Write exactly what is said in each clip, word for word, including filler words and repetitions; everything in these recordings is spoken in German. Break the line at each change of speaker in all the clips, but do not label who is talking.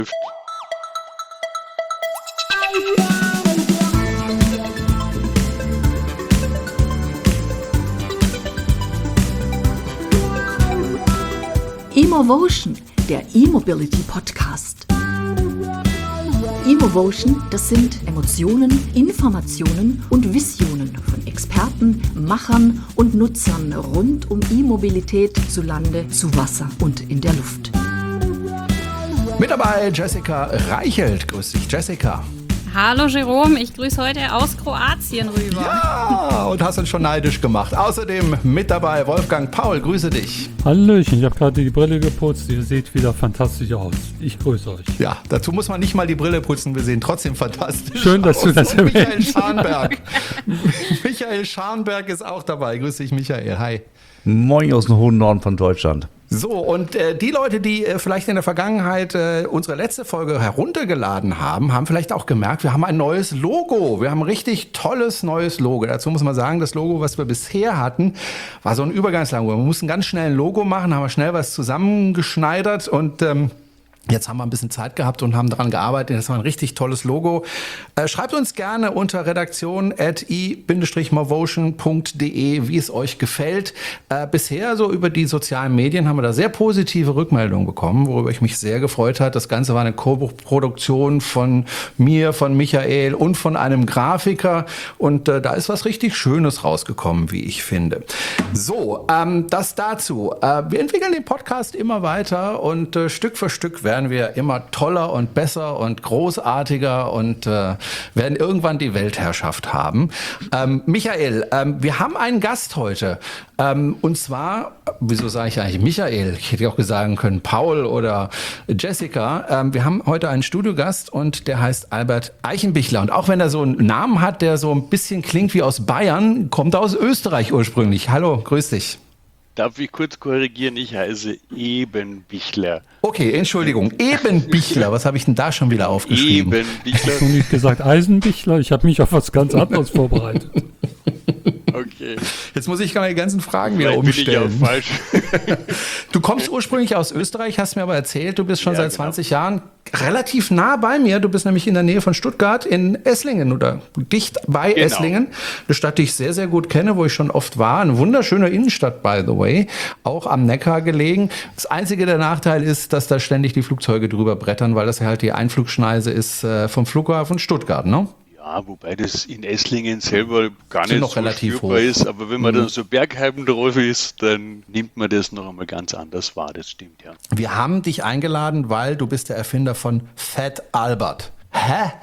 Emovotion, der E-Mobility-Podcast. Emovotion, das sind Emotionen, Informationen und Visionen von Experten, Machern und Nutzern rund um E-Mobilität zu Lande, zu Wasser und in der Luft.
Mit dabei Jessica Reichelt. Grüß dich, Jessica.
Hallo Jerome, ich grüße heute aus Kroatien rüber.
Ja, und hast uns schon neidisch gemacht. Außerdem mit dabei Wolfgang Paul, grüße dich.
Hallöchen, ich habe gerade die Brille geputzt, ihr seht wieder fantastisch aus. Ich grüße euch.
Ja, dazu muss man nicht mal die Brille putzen, wir sehen trotzdem fantastisch
Schön, dass
aus.
du das
und Michael
erwähnst.
Scharnberg. Michael Scharnberg ist auch dabei. Grüß dich, Michael. Hi.
Moin aus dem hohen Norden von Deutschland.
So, und äh, die Leute, die äh, vielleicht in der Vergangenheit äh, unsere letzte Folge heruntergeladen haben, haben vielleicht auch gemerkt, wir haben ein neues Logo. Wir haben ein richtig tolles neues Logo. Dazu muss man sagen, das Logo, was wir bisher hatten, war so ein Übergangslogo. Wir mussten ganz schnell ein Logo machen, haben wir schnell was zusammengeschneidert und ähm, jetzt haben wir ein bisschen Zeit gehabt und haben daran gearbeitet. Das war ein richtig tolles Logo. Äh, schreibt uns gerne unter redaktion at i movotion punkt de, wie es euch gefällt. Äh, bisher so über die sozialen Medien haben wir da sehr positive Rückmeldungen bekommen, worüber ich mich sehr gefreut habe. Das Ganze war eine Co-Produktion von mir, von Michael und von einem Grafiker. Und äh, da ist was richtig Schönes rausgekommen, wie ich finde. So, ähm, das dazu. Äh, wir entwickeln den Podcast immer weiter und äh, Stück für Stück werden wir immer toller und besser und großartiger und äh, werden irgendwann die Weltherrschaft haben. Ähm, Michael, ähm, wir haben einen Gast heute. Ähm, und zwar, wieso sage ich eigentlich Michael? Ich hätte auch sagen können Paul oder Jessica. Ähm, wir haben heute einen Studiogast und der heißt Albert Eichenbichler. Und auch wenn er so einen Namen hat, der so ein bisschen klingt wie aus Bayern, kommt er aus Österreich ursprünglich. Hallo, grüß dich.
Darf ich kurz korrigieren? Ich heiße Ebenbichler.
Okay, Entschuldigung. Ebenbichler. Was habe ich denn da schon wieder aufgeschrieben?
Ebenbichler.
Hast du nicht gesagt Eisenbichler? Ich habe mich auf was ganz anderes vorbereitet.
Okay.
Jetzt muss ich meine ganzen Fragen wieder
Vielleicht bin
umstellen.
ich auch falsch.
Du kommst ursprünglich aus Österreich, hast mir aber erzählt, du bist schon
Ja,
seit
genau.
zwanzig Jahren relativ nah bei mir. Du bist nämlich in der Nähe von Stuttgart in Esslingen oder dicht bei
Genau.
Esslingen. Eine Stadt, die ich sehr, sehr gut kenne, wo ich schon oft war. Eine wunderschöne Innenstadt, by the way. Auch am Neckar gelegen. Das einzige der Nachteil ist, dass da ständig die Flugzeuge drüber brettern, weil das ja halt die Einflugschneise ist äh, vom Flughafen Stuttgart, ne?
Ja, wobei das in Esslingen selber gar
Sind
nicht
noch
so
relativ
spürbar
hoch.
ist. Aber wenn man
Mhm.
dann so Bergheiben drauf ist, dann nimmt man das noch einmal ganz anders wahr. Das stimmt, ja.
Wir haben dich eingeladen, weil du bist der Erfinder von Fat Albert. Hä?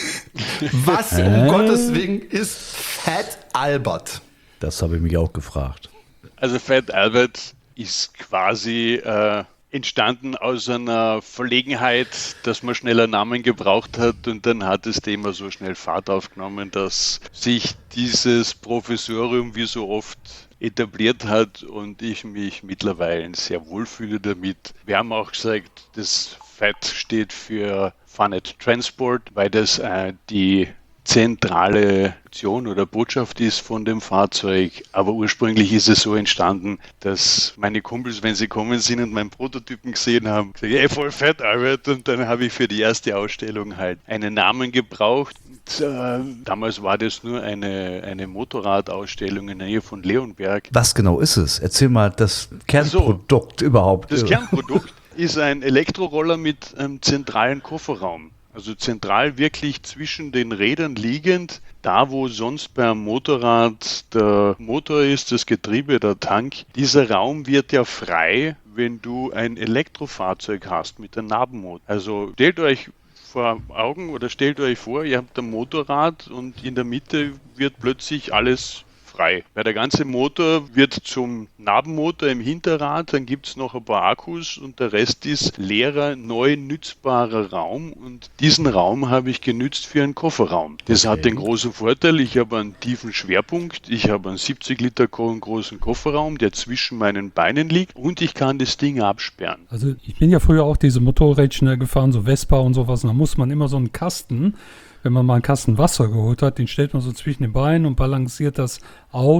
Was um
Hä?
Gottes Willen ist Fat Albert?
Das habe ich mich auch gefragt.
Also Fat Albert ist quasi äh, entstanden aus einer Verlegenheit, dass man schneller Namen gebraucht hat und dann hat das Thema so schnell Fahrt aufgenommen, dass sich dieses Professorium wie so oft etabliert hat und ich mich mittlerweile sehr wohlfühle damit. Wir haben auch gesagt, das Fat steht für Fanet Transport, weil das äh, die zentrale Funktion oder Botschaft ist von dem Fahrzeug. Aber ursprünglich ist es so entstanden, dass meine Kumpels, wenn sie kommen sind und meinen Prototypen gesehen haben, gesagt, ey, voll fett, Albert. Und dann habe ich für die erste Ausstellung halt einen Namen gebraucht. Und, äh, damals war das nur eine, eine Motorradausstellung in der Nähe von Leonberg.
Was genau ist es? Erzähl mal das Kernprodukt überhaupt.
Das Kernprodukt ist ein Elektroroller mit einem zentralen Kofferraum. Also zentral wirklich zwischen den Rädern liegend, da wo sonst beim Motorrad der Motor ist, das Getriebe, der Tank. Dieser Raum wird ja frei, wenn du ein Elektrofahrzeug hast mit einem Nabenmotor. Also stellt euch vor Augen oder stellt euch vor, ihr habt ein Motorrad und in der Mitte wird plötzlich alles frei. Weil der ganze Motor wird zum Nabenmotor im Hinterrad, dann gibt es noch ein paar Akkus und der Rest ist leerer, neu nützbarer Raum und diesen Raum habe ich genützt für einen Kofferraum. Das hat den großen Vorteil, ich habe einen tiefen Schwerpunkt, ich habe einen siebzig Liter großen Kofferraum, der zwischen meinen Beinen liegt und ich kann das Ding absperren.
Also ich bin ja früher auch diese Motorrädchen gefahren, so Vespa und sowas, und da muss man immer so einen Kasten, wenn man mal einen Kasten Wasser geholt hat, den stellt man so zwischen den Beinen und balanciert das aus.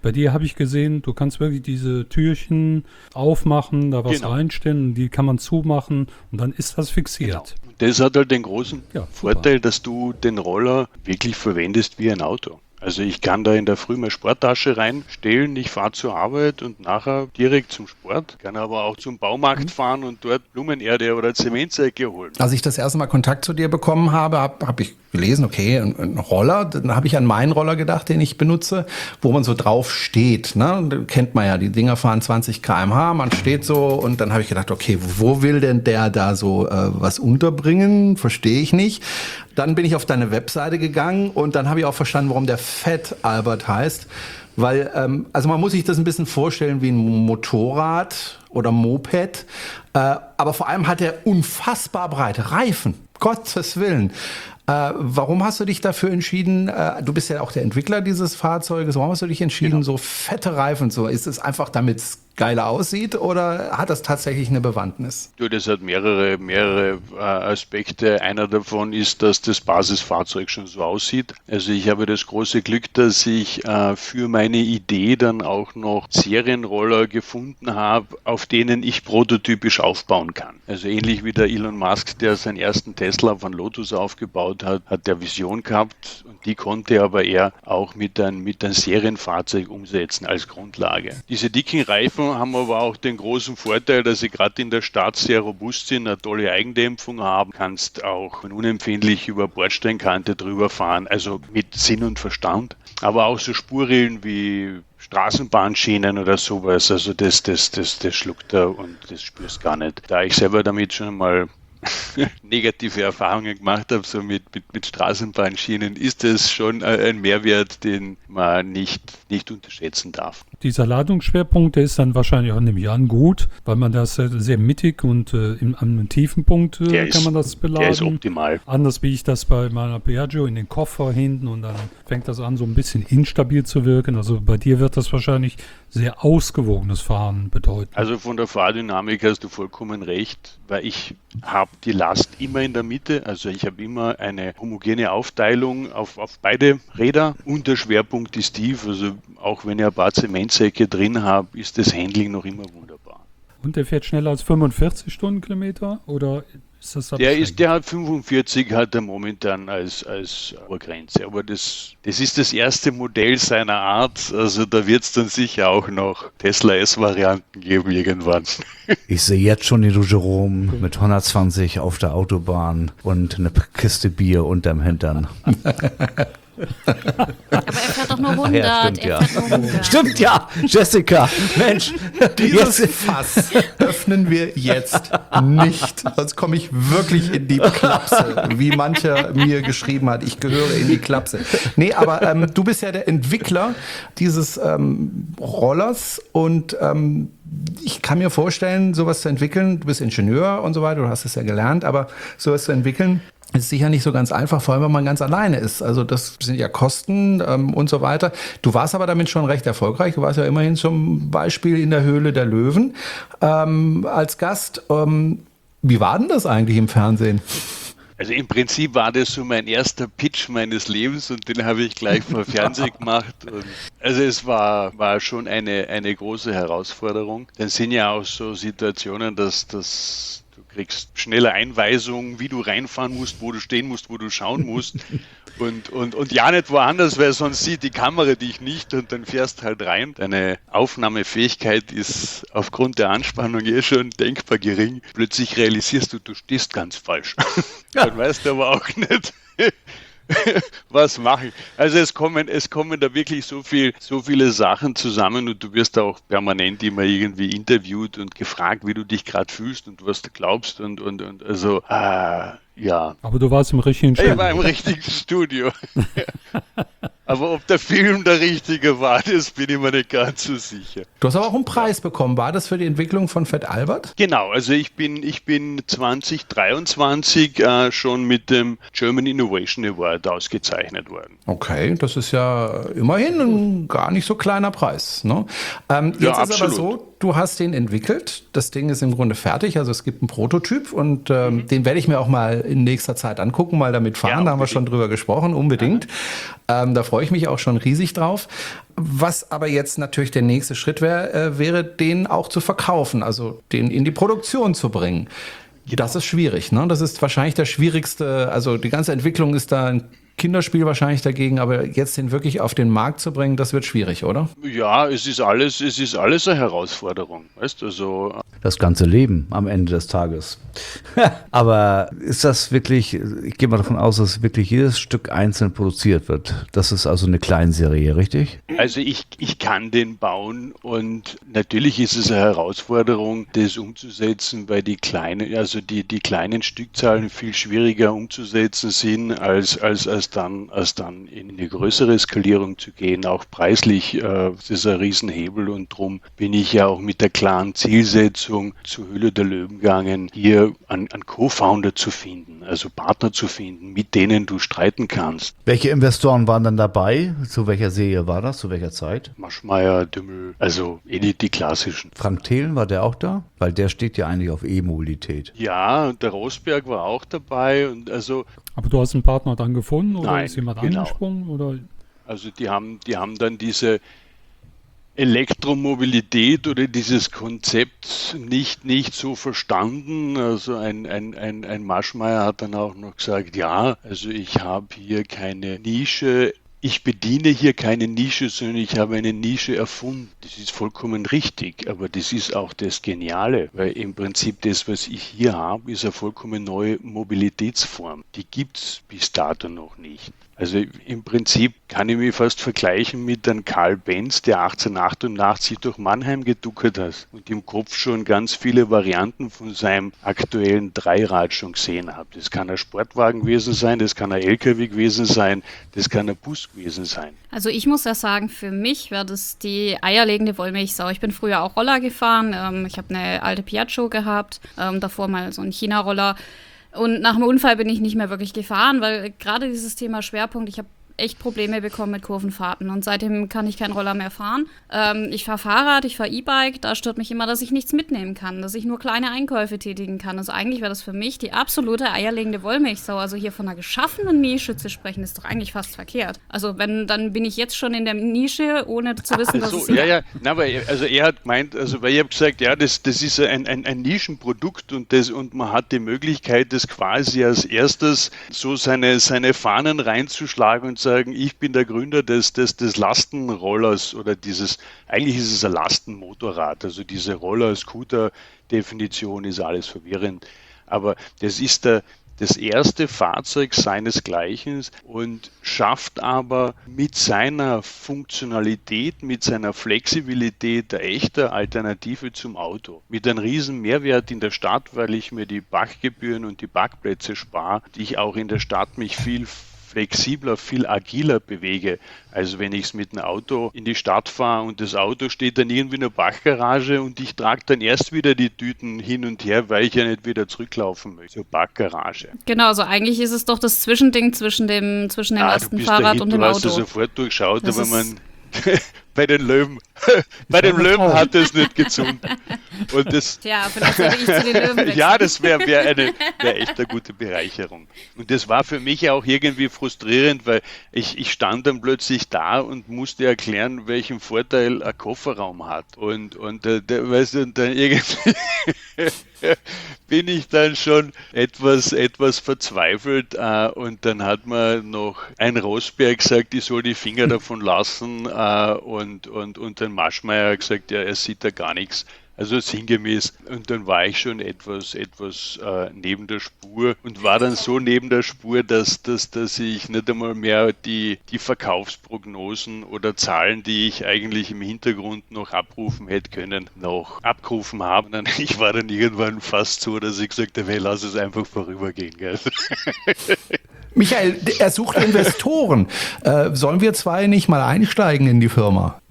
Bei dir habe ich gesehen, du kannst wirklich diese Türchen aufmachen, da was
Genau.
reinstellen, die kann man zumachen und dann ist das fixiert.
Genau. Das hat halt den großen
Ja, super.
Vorteil, dass du den Roller wirklich verwendest wie ein Auto. Also ich kann da in der Früh meine Sporttasche reinstellen, ich fahre zur Arbeit und nachher direkt zum Sport, kann aber auch zum Baumarkt fahren und dort Blumenerde oder Zementsäcke holen.
Als ich das erste Mal Kontakt zu dir bekommen habe, habe hab ich gelesen, okay, ein, ein Roller, dann habe ich an meinen Roller gedacht, den ich benutze, wo man so drauf steht. Ne? Da kennt man ja, die Dinger fahren zwanzig Kilometer pro Stunde, man steht so und dann habe ich gedacht, okay, wo will denn der da so äh, was unterbringen? Verstehe ich nicht. Dann bin ich auf deine Webseite gegangen und dann habe ich auch verstanden, warum der Fat Albert heißt. Weil, ähm, also man muss sich das ein bisschen vorstellen wie ein Motorrad oder Moped. Äh, aber vor allem hat er unfassbar breite Reifen. Gottes Willen. Äh, warum hast du dich dafür entschieden? Äh, du bist ja auch der Entwickler dieses Fahrzeuges. Warum hast du dich entschieden,
Genau.
so fette Reifen zu? Ist es einfach, damit es geiler aussieht oder hat das tatsächlich eine Bewandtnis?
Du, das hat mehrere, mehrere äh, Aspekte. Einer davon ist, dass das Basisfahrzeug schon so aussieht. Also ich habe das große Glück, dass ich äh, für meine Idee dann auch noch Serienroller gefunden habe, auf denen ich prototypisch aufbauen kann. Also ähnlich wie der Elon Musk, der seinen ersten Tesla von Lotus aufgebaut hat, hat der Vision gehabt und die konnte aber er auch mit einem, mit einem Serienfahrzeug umsetzen als Grundlage. Diese dicken Reifen haben aber auch den großen Vorteil, dass sie gerade in der Stadt sehr robust sind, eine tolle Eigendämpfung haben, kannst auch unempfindlich über Bordsteinkante drüber fahren, also mit Sinn und Verstand. Aber auch so Spurrillen wie Straßenbahnschienen oder sowas, also das, das, das, das schluckt er und das spürst gar nicht. Da ich selber damit schon mal negative Erfahrungen gemacht habe, so mit, mit, mit Straßenbahnschienen, ist das schon ein Mehrwert, den man nicht, nicht unterschätzen darf.
Dieser Ladungsschwerpunkt, der ist dann wahrscheinlich auch in dem Jahr gut, weil man das sehr, sehr mittig und äh, im, am tiefen Punkt äh,
Der
kann
ist-
man das beladen.
Der ist optimal.
Anders wie ich das bei meiner Piaggio in den Koffer hinten und dann fängt das an, so ein bisschen instabil zu wirken. Also bei dir wird das wahrscheinlich sehr ausgewogenes Fahren bedeuten.
Also von der Fahrdynamik hast du vollkommen recht, weil ich habe die Last immer in der Mitte, also ich habe immer eine homogene Aufteilung auf, auf beide Räder und der Schwerpunkt ist tief, also auch wenn ich ein paar Zementsäcke drin habe, ist das Handling noch immer wunderbar.
Und der fährt schneller als fünfundvierzig Stundenkilometer oder ist das da
Der
beschränkt?
ist, der hat fünfundvierzig, hat er momentan als, als Obergrenze, aber das, das ist das erste Modell seiner Art, also da wird es dann sicher auch noch Tesla S-Varianten geben irgendwann.
Ich sehe jetzt schon den Jerome mit hundertzwanzig auf der Autobahn und eine Kiste Bier unterm Hintern.
Aber er fährt doch nur hundert.
Ja, stimmt,
er
ja.
fährt nur hundert.
Stimmt ja, Jessica, Mensch,
Dieses
jetzt,
Fass öffnen wir jetzt nicht, sonst komme ich wirklich in die Klapse, wie mancher mir geschrieben hat. Ich gehöre in die Klapse. Nee, aber ähm, du bist ja der Entwickler dieses ähm, Rollers und ähm, ich kann mir vorstellen, sowas zu entwickeln, du bist Ingenieur und so weiter, du hast es ja gelernt, aber sowas zu entwickeln, ist sicher nicht so ganz einfach, vor allem wenn man ganz alleine ist. Also das sind ja Kosten ähm, und so weiter. Du warst aber damit schon recht erfolgreich. Du warst ja immerhin zum Beispiel in der Höhle der Löwen ähm, als Gast. Ähm, wie war denn das eigentlich im Fernsehen?
Also im Prinzip war das so mein erster Pitch meines Lebens und den habe ich gleich vor Fernsehen gemacht. Und also es war, war schon eine, eine große Herausforderung. Dann sind ja auch so Situationen, dass das du kriegst schnelle Einweisungen, wie du reinfahren musst, wo du stehen musst, wo du schauen musst und, und, und ja nicht woanders, weil sonst sieht die Kamera dich nicht und dann fährst halt rein. Deine Aufnahmefähigkeit ist aufgrund der Anspannung eh schon denkbar gering. Plötzlich realisierst du, du stehst ganz falsch. Dann weißt du aber auch nicht, was machen. Also es kommen, es kommen da wirklich so viel, so viele Sachen zusammen und du wirst auch permanent immer irgendwie interviewt und gefragt, wie du dich gerade fühlst und was du glaubst und, und, und also, äh, ja.
Aber du warst im richtigen
Ich
Studio.
war im richtigen Studio. Aber ob der Film der richtige war, das bin ich mir nicht ganz so sicher.
Du hast aber auch einen Preis bekommen. War das für die Entwicklung von Fat Albert?
Genau, also ich bin, ich bin zwanzig dreiundzwanzig äh, schon mit dem German Innovation Award ausgezeichnet worden.
Okay, das ist ja immerhin ein gar nicht so kleiner Preis. Ne? Ähm,
Ja,
jetzt ist aber
absolut.
so, du hast den entwickelt. Das Ding ist im Grunde fertig. Also es gibt einen Prototyp und ähm, mhm. den werde ich mir auch mal in nächster Zeit angucken, mal damit fahren. Ja, da haben wir schon drüber gesprochen, unbedingt. Ja. Ähm, da freue ich mich auch schon riesig drauf. Was aber jetzt natürlich der nächste Schritt wäre, äh, wäre, den auch zu verkaufen, also den in die Produktion zu bringen. Das ist schwierig, ne? Das ist wahrscheinlich der schwierigste, also die ganze Entwicklung ist da ein Kinderspiel wahrscheinlich dagegen, aber jetzt den wirklich auf den Markt zu bringen, das wird schwierig, oder?
Ja, es ist alles, es ist alles eine Herausforderung, weißt du, also
das ganze Leben am Ende des Tages. Aber ist das wirklich, ich gehe mal davon aus, dass wirklich jedes Stück einzeln produziert wird. Das ist also eine Kleinserie, richtig?
Also ich, ich kann den bauen und natürlich ist es eine Herausforderung, das umzusetzen, weil die kleinen, also die, die kleinen Stückzahlen viel schwieriger umzusetzen sind, als, als, als, dann, als dann in eine größere Skalierung zu gehen. Auch preislich, äh, das ist ein Riesenhebel und darum bin ich ja auch mit der klaren Zielsetzung zur Höhle der Löwen gegangen, hier einen, einen Co-Founder zu finden, also Partner zu finden, mit denen du streiten kannst.
Welche Investoren waren dann dabei? Zu welcher Serie war das? Zu welcher Zeit?
Maschmeyer, Dümmel, also eh die, die klassischen.
Frank Thelen, war der auch da? Weil der steht ja eigentlich auf E-Mobilität.
Ja, und der Rosberg war auch dabei. Und also,
aber du hast einen Partner dann gefunden oder
nein,
ist jemand
genau.
angesprungen? Oder?
Also die haben, die haben dann diese Elektromobilität oder dieses Konzept nicht, nicht so verstanden. Also ein, ein, ein, ein Maschmeyer hat dann auch noch gesagt, ja, also ich habe hier keine Nische, ich bediene hier keine Nische, sondern ich habe eine Nische erfunden. Das ist vollkommen richtig, aber das ist auch das Geniale, weil im Prinzip das, was ich hier habe, ist eine vollkommen neue Mobilitätsform. Die gibt es bis dato noch nicht. Also im Prinzip kann ich mich fast vergleichen mit einem Karl Benz, der achtzehnhundertachtundachtzig durch Mannheim geduckert hat und im Kopf schon ganz viele Varianten von seinem aktuellen Dreirad schon gesehen hat. Das kann ein Sportwagen gewesen sein, das kann ein L K W gewesen sein, das kann ein Bus gewesen sein.
Also ich muss ja sagen, für mich wäre das die eierlegende Wollmilchsau. Ich bin früher auch Roller gefahren, ähm, ich habe eine alte Piaggio gehabt, ähm, davor mal so einen China-Roller. Und nach dem Unfall bin ich nicht mehr wirklich gefahren, weil gerade dieses Thema Schwerpunkt, ich habe echt Probleme bekommen mit Kurvenfahrten und seitdem kann ich keinen Roller mehr fahren. Ähm, ich fahre Fahrrad, ich fahre E-Bike, da stört mich immer, dass ich nichts mitnehmen kann, dass ich nur kleine Einkäufe tätigen kann. Also eigentlich wäre das für mich die absolute eierlegende Wollmilchsau. Also hier von einer geschaffenen Nische zu sprechen, ist doch eigentlich fast verkehrt. Also wenn, dann bin ich jetzt schon in der Nische, ohne zu wissen, dass
also,
es...
Ja, ja, na, aber also er hat gemeint, also weil ich habe gesagt, ja, das, das ist ein, ein, ein Nischenprodukt und, das, und man hat die Möglichkeit, das quasi als erstes so seine, seine Fahnen reinzuschlagen und sagen, ich bin der Gründer des, des, des Lastenrollers oder dieses, eigentlich ist es ein Lastenmotorrad, also diese Roller-Scooter-Definition ist alles verwirrend, aber das ist der, das erste Fahrzeug seinesgleichen und schafft aber mit seiner Funktionalität, mit seiner Flexibilität eine echte Alternative zum Auto. Mit einem riesen Mehrwert in der Stadt, weil ich mir die Parkgebühren und die Parkplätze spare, die ich auch in der Stadt mich viel flexibler, viel agiler bewege, als wenn ich es mit einem Auto in die Stadt fahre und das Auto steht dann irgendwie in der Parkgarage und ich trage dann erst wieder die Tüten hin und her, weil ich ja nicht wieder zurücklaufen möchte zur Parkgarage.
Genau, also eigentlich ist es doch das Zwischending zwischen dem, zwischen dem
ah,
Lastenfahrrad und dem
Auto. Du
Auto.
hast ja sofort durchschaut,
das
aber man bei den Löwen, bei den Löwen hat es nicht gezogen. Und das,
Tja, vielleicht sollte ich zu den Löwen wechseln.
Ja, das wäre wär eine wär echt eine gute Bereicherung. Und das war für mich auch irgendwie frustrierend, weil ich, ich stand dann plötzlich da und musste erklären, welchen Vorteil ein Kofferraum hat. Und, und, äh, der, weißt du, und dann irgendwie bin ich dann schon etwas, etwas verzweifelt. Äh, und dann hat mir noch ein Rosberg gesagt, ich soll die Finger davon lassen. Äh, und, und, und ein Maschmeyer hat gesagt, ja, er sieht da gar nichts. Also sinngemäß. Und dann war ich schon etwas, etwas äh, neben der Spur und war dann so neben der Spur, dass, dass, dass ich nicht einmal mehr die, die Verkaufsprognosen oder Zahlen, die ich eigentlich im Hintergrund noch abrufen hätte können, noch abgerufen habe. Und dann, ich war dann irgendwann fast so, dass ich gesagt habe, hey, lass es einfach vorübergehen. Gell?
Michael, er sucht Investoren. Äh, sollen wir zwei nicht mal einsteigen in die Firma?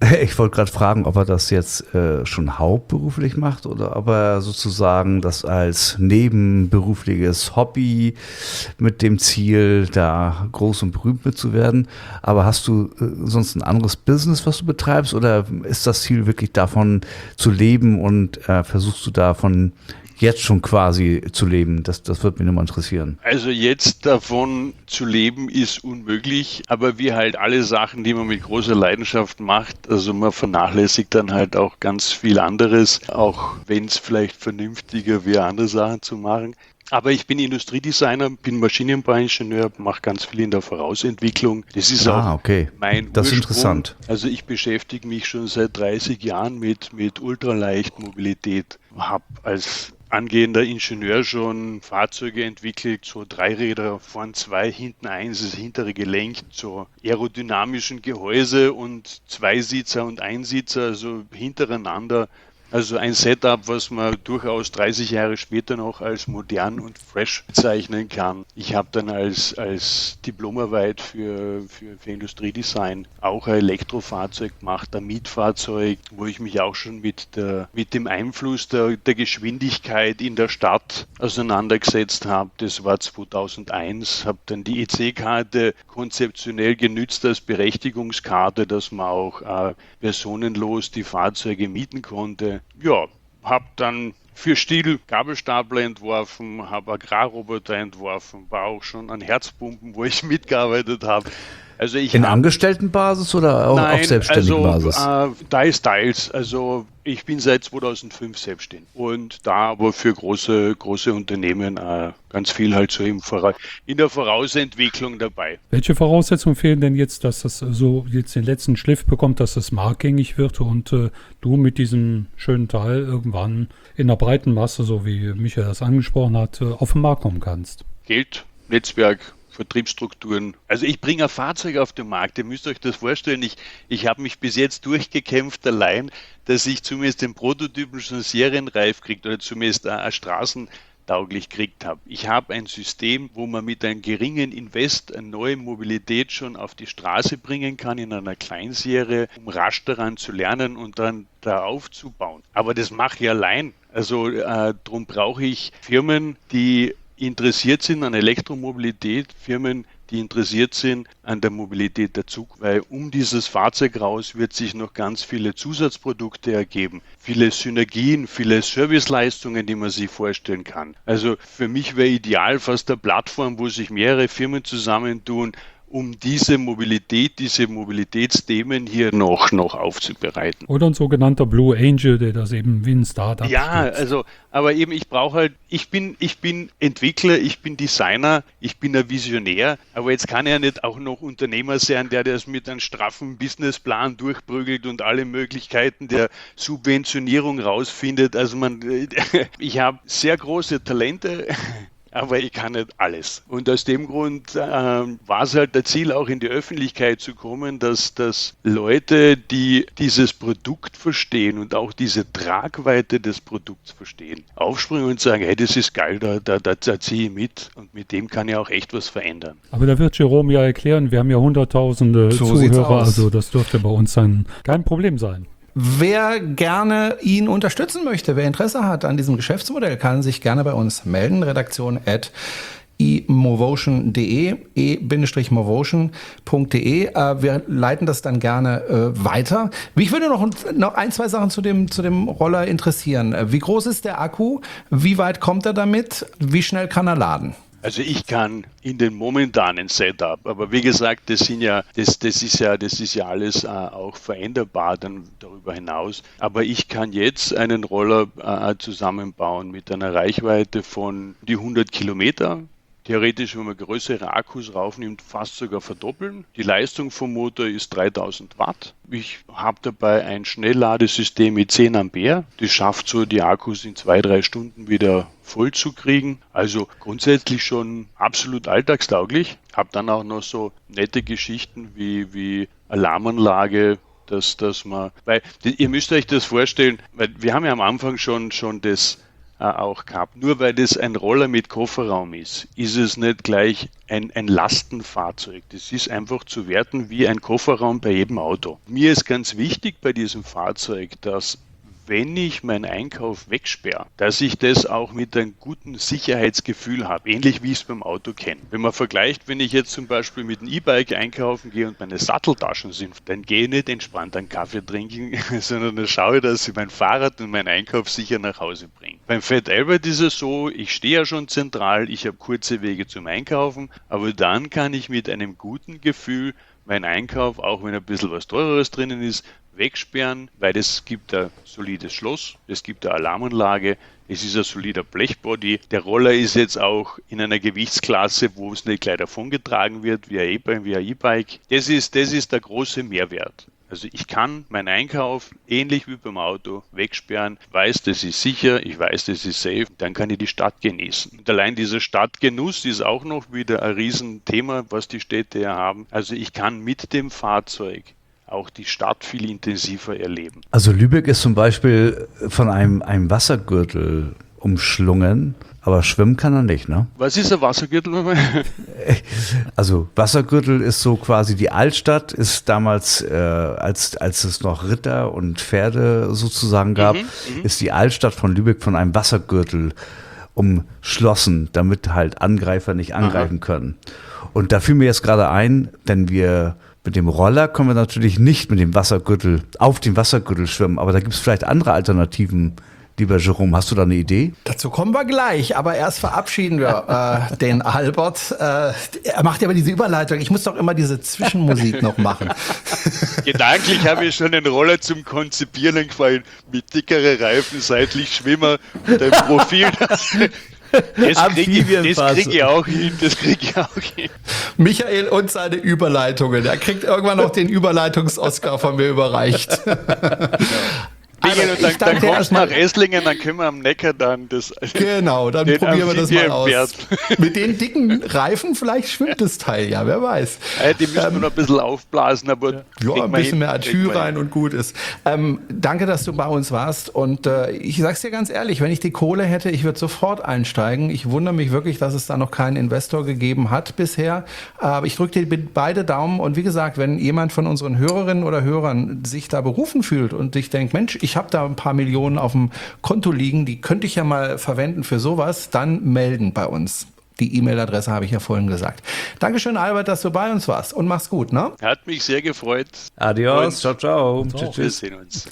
Ich wollte gerade fragen, ob er das jetzt äh, schon hauptberuflich macht oder ob er sozusagen das als nebenberufliches Hobby mit dem Ziel, da groß und berühmt mit zu werden. Aber hast du äh, sonst ein anderes Business, was du betreibst, oder ist das Ziel wirklich davon zu leben und äh, versuchst du davon jetzt schon quasi zu leben? Das, das würde mich nochmal interessieren.
Also jetzt davon zu leben ist unmöglich, aber wie halt alle Sachen, die man mit großer Leidenschaft macht, also man vernachlässigt dann halt auch ganz viel anderes, auch wenn es vielleicht vernünftiger wäre, andere Sachen zu machen. Aber ich bin Industriedesigner, bin Maschinenbauingenieur, mache ganz viel in der Vorausentwicklung. Das ist
ah,
auch
okay.
mein
Das ist
Ursprung.
interessant.
Also ich beschäftige mich schon seit dreißig Jahren mit, mit Ultraleichtmobilität, habe als angehender Ingenieur schon Fahrzeuge entwickelt, so Dreiräder, vorn zwei, hinten eins, das hintere Gelenk, so aerodynamischen Gehäuse und Zweisitzer und Einsitzer, also hintereinander. Also ein Setup, was man durchaus dreißig Jahre später noch als modern und fresh bezeichnen kann. Ich habe dann als, als Diplomarbeit für, für, für Industriedesign auch ein Elektrofahrzeug gemacht, ein Mietfahrzeug, wo ich mich auch schon mit, der, mit dem Einfluss der, der Geschwindigkeit in der Stadt auseinandergesetzt habe. Das war zweitausendeins, habe dann die E C-Karte konzeptionell genützt als Berechtigungskarte, dass man auch äh, personenlos die Fahrzeuge mieten konnte. Ja, habe dann für Stihl Gabelstapler entworfen, habe Agrarroboter entworfen, war auch schon an Herzpumpen, wo ich mitgearbeitet habe. Also ich
In
hab,
Angestelltenbasis oder auch
nein,
auf selbstständigen
also,
Basis?
Äh, teils, teils. Also ich bin seit zweitausendfünf selbstständig und da aber für große, große Unternehmen äh, ganz viel halt so im Vora- in der Vorausentwicklung dabei.
Welche Voraussetzungen fehlen denn jetzt, dass das so jetzt den letzten Schliff bekommt, dass das marktgängig wird und äh, du mit diesem schönen Teil irgendwann in der breiten Masse, so wie Michael das angesprochen hat, äh, auf den Markt kommen kannst?
Geld, Netzwerk, Vertriebsstrukturen. Also ich bringe ein Fahrzeug auf den Markt, ihr müsst euch das vorstellen, ich, ich habe mich bis jetzt durchgekämpft allein, dass ich zumindest den Prototypen schon serienreif kriegt oder zumindest eine straßentauglich gekriegt habe. Ich habe ein System, wo man mit einem geringen Invest eine neue Mobilität schon auf die Straße bringen kann in einer Kleinserie, um rasch daran zu lernen und dann da aufzubauen. Aber das mache ich allein. Also äh, darum brauche ich Firmen, die interessiert sind an Elektromobilität, Firmen, die interessiert sind an der Mobilität der Zukunft, weil um dieses Fahrzeug raus wird sich noch ganz viele Zusatzprodukte ergeben, viele Synergien, viele Serviceleistungen, die man sich vorstellen kann. Also für mich wäre ideal fast eine Plattform, wo sich mehrere Firmen zusammentun, um diese Mobilität, diese Mobilitätsthemen hier noch, noch aufzubereiten.
Oder ein sogenannter Blue Angel, der das eben wie ein Startup
Ja,
stützt.
also, aber eben, ich brauche halt, ich bin, ich bin Entwickler, ich bin Designer, ich bin ein Visionär, aber jetzt kann er nicht auch noch Unternehmer sein, der das mit einem straffen Businessplan durchprügelt und alle Möglichkeiten der Subventionierung rausfindet. Also man, ich habe sehr große Talente, aber ich kann nicht alles. Und aus dem Grund äh, war es halt das Ziel, auch in die Öffentlichkeit zu kommen, dass, dass Leute, die dieses Produkt verstehen und auch diese Tragweite des Produkts verstehen, aufspringen und sagen, hey, das ist geil, da, da, da, da ziehe ich mit und mit dem kann ich auch echt was verändern.
Aber da wird Jerome ja erklären, wir haben ja hunderttausende
So sieht's
Zuhörer,
aus.
also das dürfte bei uns dann kein Problem sein.
Wer gerne ihn unterstützen möchte, wer Interesse hat an diesem Geschäftsmodell, kann sich gerne bei uns melden. Redaktion at e-movotion punkt de, e-movotion punkt de. Äh, wir leiten das dann gerne äh, weiter. Mich würde noch, noch ein, zwei Sachen zu dem, zu dem Roller interessieren. Wie groß ist der Akku? Wie weit kommt er damit? Wie schnell kann er laden?
Also ich kann in den momentanen Setup, aber wie gesagt, das sind ja, das, das ist ja, das ist ja alles äh, auch veränderbar dann darüber hinaus. Aber ich kann jetzt einen Roller äh, zusammenbauen mit einer Reichweite von die hundert Kilometer. Theoretisch, wenn man größere Akkus raufnimmt, fast sogar verdoppeln. Die Leistung vom Motor ist dreitausend Watt. Ich habe dabei ein Schnellladesystem mit zehn Ampere. Das schafft so, die Akkus in zwei, drei Stunden wieder voll zu kriegen. Also grundsätzlich schon absolut alltagstauglich. Habe dann auch noch so nette Geschichten wie, wie Alarmanlage, dass, dass man, weil ihr müsst euch das vorstellen, weil wir haben ja am Anfang schon, schon das äh, auch gehabt. Nur weil das ein Roller mit Kofferraum ist, ist es nicht gleich ein, ein Lastenfahrzeug. Das ist einfach zu werten wie ein Kofferraum bei jedem Auto. Mir ist ganz wichtig bei diesem Fahrzeug, dass wenn ich meinen Einkauf wegsperre, dass ich das auch mit einem guten Sicherheitsgefühl habe, ähnlich wie ich es beim Auto kenne. Wenn man vergleicht, wenn ich jetzt zum Beispiel mit einem E-Bike einkaufen gehe und meine Satteltaschen sind, dann gehe ich nicht entspannt einen Kaffee trinken, sondern dann schaue ich, dass ich mein Fahrrad und meinen Einkauf sicher nach Hause bringe. Beim Fat Albert ist es so, ich stehe ja schon zentral, ich habe kurze Wege zum Einkaufen, aber dann kann ich mit einem guten Gefühl meinen Einkauf, auch wenn ein bisschen was Teureres drinnen ist, wegsperren, weil es gibt ein solides Schloss, es gibt eine Alarmanlage, es ist ein solider Blechbody. Der Roller ist jetzt auch in einer Gewichtsklasse, wo es nicht gleich davongetragen wird, wie ein E-Bike. Wie ein E-Bike. Das ist, das ist der große Mehrwert. Also ich kann meinen Einkauf, ähnlich wie beim Auto, wegsperren, weiß, das ist sicher, ich weiß, das ist safe, dann kann ich die Stadt genießen. Und allein dieser Stadtgenuss ist auch noch wieder ein Riesenthema, was die Städte ja haben. Also ich kann mit dem Fahrzeug auch die Stadt viel intensiver erleben.
Also Lübeck ist zum Beispiel von einem, einem Wassergürtel umschlungen, aber schwimmen kann er nicht, ne?
Was ist ein Wassergürtel?
Also Wassergürtel ist so quasi die Altstadt, ist damals, äh, als, als es noch Ritter und Pferde sozusagen gab, mhm, ist die Altstadt von Lübeck von einem Wassergürtel umschlossen, damit halt Angreifer nicht angreifen Aha. können. Und da fiel mir jetzt gerade ein, denn wir mit dem Roller können wir natürlich nicht mit dem Wassergürtel auf dem Wassergürtel schwimmen, aber da gibt es vielleicht andere Alternativen. Lieber Jerome, hast du da eine Idee?
Dazu kommen wir gleich, aber erst verabschieden wir äh, den Albert. Äh, er macht ja aber diese Überleitung. Ich muss doch immer diese Zwischenmusik noch machen.
Gedanklich habe ich schon einen Roller zum Konzipieren gefallen, mit dickere Reifen, seitlich Schwimmer und ein Profil. Das kriege ich, krieg ich auch hin, das kriege ich auch hin.
Michael und seine Überleitungen. Er kriegt irgendwann noch den Überleitungs-Oscar von mir überreicht.
Also, und dann, dann kommst du nach Esslingen, dann können wir am Neckar dann das.
Genau, dann probieren wir das mal aus. Mit den dicken Reifen vielleicht schwimmt das Teil, ja, wer weiß.
Ja, die müssen ähm, wir noch ein bisschen aufblasen, aber.
Ja, ein bisschen mehr Atü rein und gut ist. Ähm, danke, dass du bei uns warst. Und äh, ich sag's dir ganz ehrlich, wenn ich die Kohle hätte, ich würde sofort einsteigen. Ich wundere mich wirklich, dass es da noch keinen Investor gegeben hat bisher. Aber ich drücke dir beide Daumen. Und wie gesagt, wenn jemand von unseren Hörerinnen oder Hörern sich da berufen fühlt und sich denkt, Mensch, ich Ich habe da ein paar Millionen auf dem Konto liegen, die könnte ich ja mal verwenden für sowas, dann melden bei uns. Die E-Mail-Adresse habe ich ja vorhin gesagt. Dankeschön, Albert, dass du bei uns warst und mach's gut, ne?
Hat mich sehr gefreut.
Adios, und ciao, ciao.
ciao. Tschüss, wir sehen uns.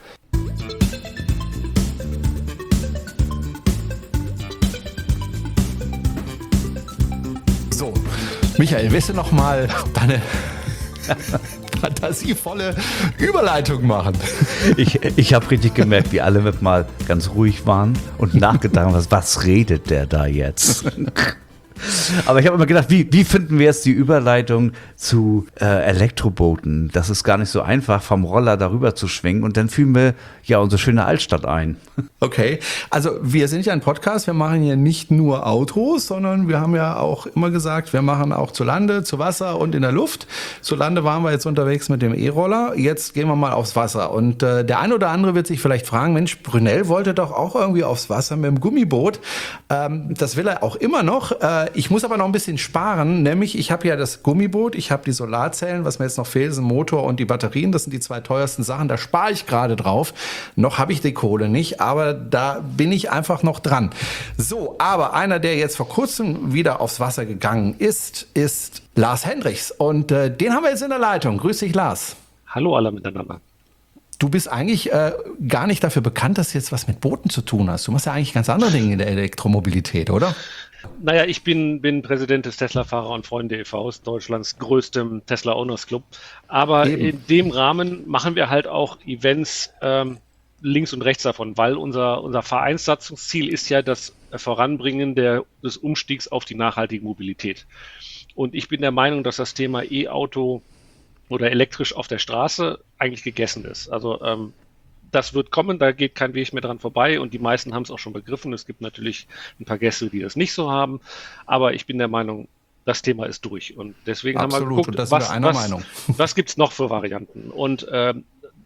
So, Michael, willst du noch mal deine fantasievolle Überleitung machen?
Ich, ich habe richtig gemerkt, wie alle mit mal ganz ruhig waren und nachgedacht haben, was, was redet der da jetzt? Aber ich habe immer gedacht, wie, wie finden wir jetzt die Überleitung zu äh, Elektrobooten? Das ist gar nicht so einfach, vom Roller darüber zu schwingen. Und dann fiel mir ja unsere schöne Altstadt ein.
Okay, also wir sind ja ein Podcast, wir machen hier nicht nur Autos, sondern wir haben ja auch immer gesagt, wir machen auch zu Lande, zu Wasser und in der Luft. Zu Lande waren wir jetzt unterwegs mit dem E-Roller, jetzt gehen wir mal aufs Wasser. Und äh, der ein oder andere wird sich vielleicht fragen, Mensch, Brunel wollte doch auch irgendwie aufs Wasser mit dem Gummiboot. Ähm, das will er auch immer noch. Äh, ich muss aber noch ein bisschen sparen, nämlich ich habe ja das Gummiboot, ich habe die Solarzellen, was mir jetzt noch fehlt, ist ein Motor und die Batterien, das sind die zwei teuersten Sachen, da spare ich gerade drauf. Noch habe ich die Kohle nicht, aber da bin ich einfach noch dran. So, aber einer, der jetzt vor kurzem wieder aufs Wasser gegangen ist, ist Lars Hendrichs und äh, den haben wir jetzt in der Leitung. Grüß dich, Lars.
Hallo alle miteinander.
Du bist eigentlich äh, gar nicht dafür bekannt, dass du jetzt was mit Booten zu tun hast. Du machst ja eigentlich ganz andere Dinge in der Elektromobilität, oder?
Naja, ich bin, bin Präsident des Tesla-Fahrer- und Freunde e V, Deutschlands größtem Tesla-Owners-Club. Aber Eben. in dem Rahmen machen wir halt auch Events ähm, links und rechts davon, weil unser, unser Vereinssatzungsziel ist ja das Voranbringen der, des Umstiegs auf die nachhaltige Mobilität. Und ich bin der Meinung, dass das Thema E-Auto oder elektrisch auf der Straße eigentlich gegessen ist. Also ähm, das wird kommen, da geht kein Weg mehr dran vorbei und die meisten haben es auch schon begriffen. Es gibt natürlich ein paar Gäste, die das nicht so haben, aber ich bin der Meinung, das Thema ist durch und deswegen
Absolut.
haben wir geguckt,
und das
was,
einer
was,
Meinung.
was gibt es noch für Varianten und ähm,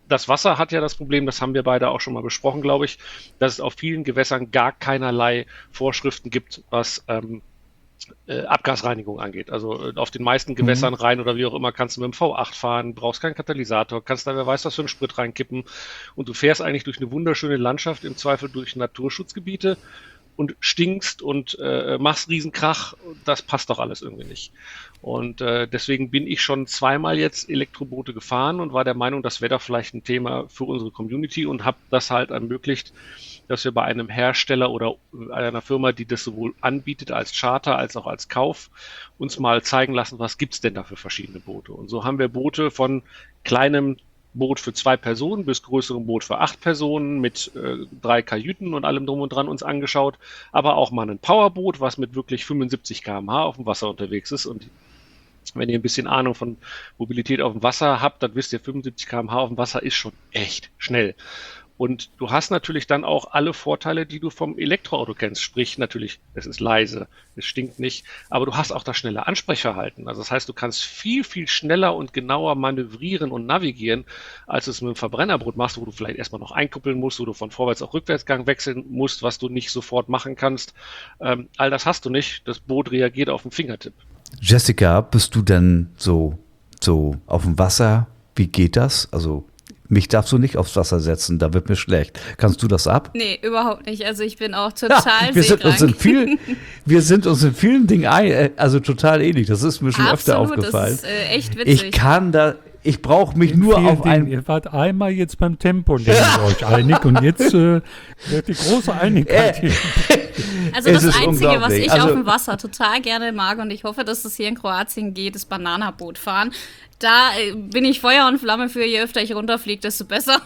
das Wasser hat ja das Problem, das haben wir beide auch schon mal besprochen, glaube ich, dass es auf vielen Gewässern gar keinerlei Vorschriften gibt, was ähm, äh, Abgasreinigung angeht. Also äh, auf den meisten Gewässern mhm. rein oder wie auch immer kannst du mit dem V acht fahren, brauchst keinen Katalysator, kannst da wer weiß was für einen Sprit reinkippen und du fährst eigentlich durch eine wunderschöne Landschaft, im Zweifel durch Naturschutzgebiete und stinkst und äh, machst Riesenkrach. Das passt doch alles irgendwie nicht. Und äh, deswegen bin ich schon zweimal jetzt Elektroboote gefahren und war der Meinung, das wäre doch vielleicht ein Thema für unsere Community und habe das halt ermöglicht, dass wir bei einem Hersteller oder einer Firma, die das sowohl anbietet als Charter als auch als Kauf, uns mal zeigen lassen, was gibt's denn da für verschiedene Boote. Und so haben wir Boote von kleinem Boot für zwei Personen bis größerem Boot für acht Personen mit äh, drei Kajüten und allem drum und dran uns angeschaut, aber auch mal ein Powerboot, was mit wirklich fünfundsiebzig Kilometer pro Stunde auf dem Wasser unterwegs ist. Und wenn ihr ein bisschen Ahnung von Mobilität auf dem Wasser habt, dann wisst ihr, fünfundsiebzig Kilometer pro Stunde auf dem Wasser ist schon echt schnell. Und du hast natürlich dann auch alle Vorteile, die du vom Elektroauto kennst. Sprich, natürlich, es ist leise, es stinkt nicht, aber du hast auch das schnelle Ansprechverhalten. Also das heißt, du kannst viel, viel schneller und genauer manövrieren und navigieren, als du es mit einem Verbrennerboot machst, wo du vielleicht erstmal noch einkuppeln musst, wo du von Vorwärts- auf Rückwärtsgang wechseln musst, was du nicht sofort machen kannst. Ähm, all das hast du nicht. Das Boot reagiert auf den Fingertipp.
Jessica, bist du denn so, so auf dem Wasser? Wie geht das? Also mich darfst du nicht aufs Wasser setzen, da wird mir schlecht. Kannst du das ab?
Nee, überhaupt nicht. Also ich bin auch total
ja, wir sind uns in vielen, Wir sind uns in vielen Dingen ein, also total ähnlich. Das ist mir schon
Absolut,
öfter aufgefallen.
Das ist äh, echt witzig.
Ich kann da, ich brauche mich
in
nur auf
Dingen.
ein...
Ihr wart einmal jetzt beim Tempo euch einig und jetzt äh, wird die große Einigkeit hier.
Also
Es
das
ist
Einzige, was ich
also,
auf dem Wasser total gerne mag und ich hoffe, dass es hier in Kroatien geht, ist Bananaboot fahren. Da bin ich Feuer und Flamme für, je öfter ich runterfliege, desto besser.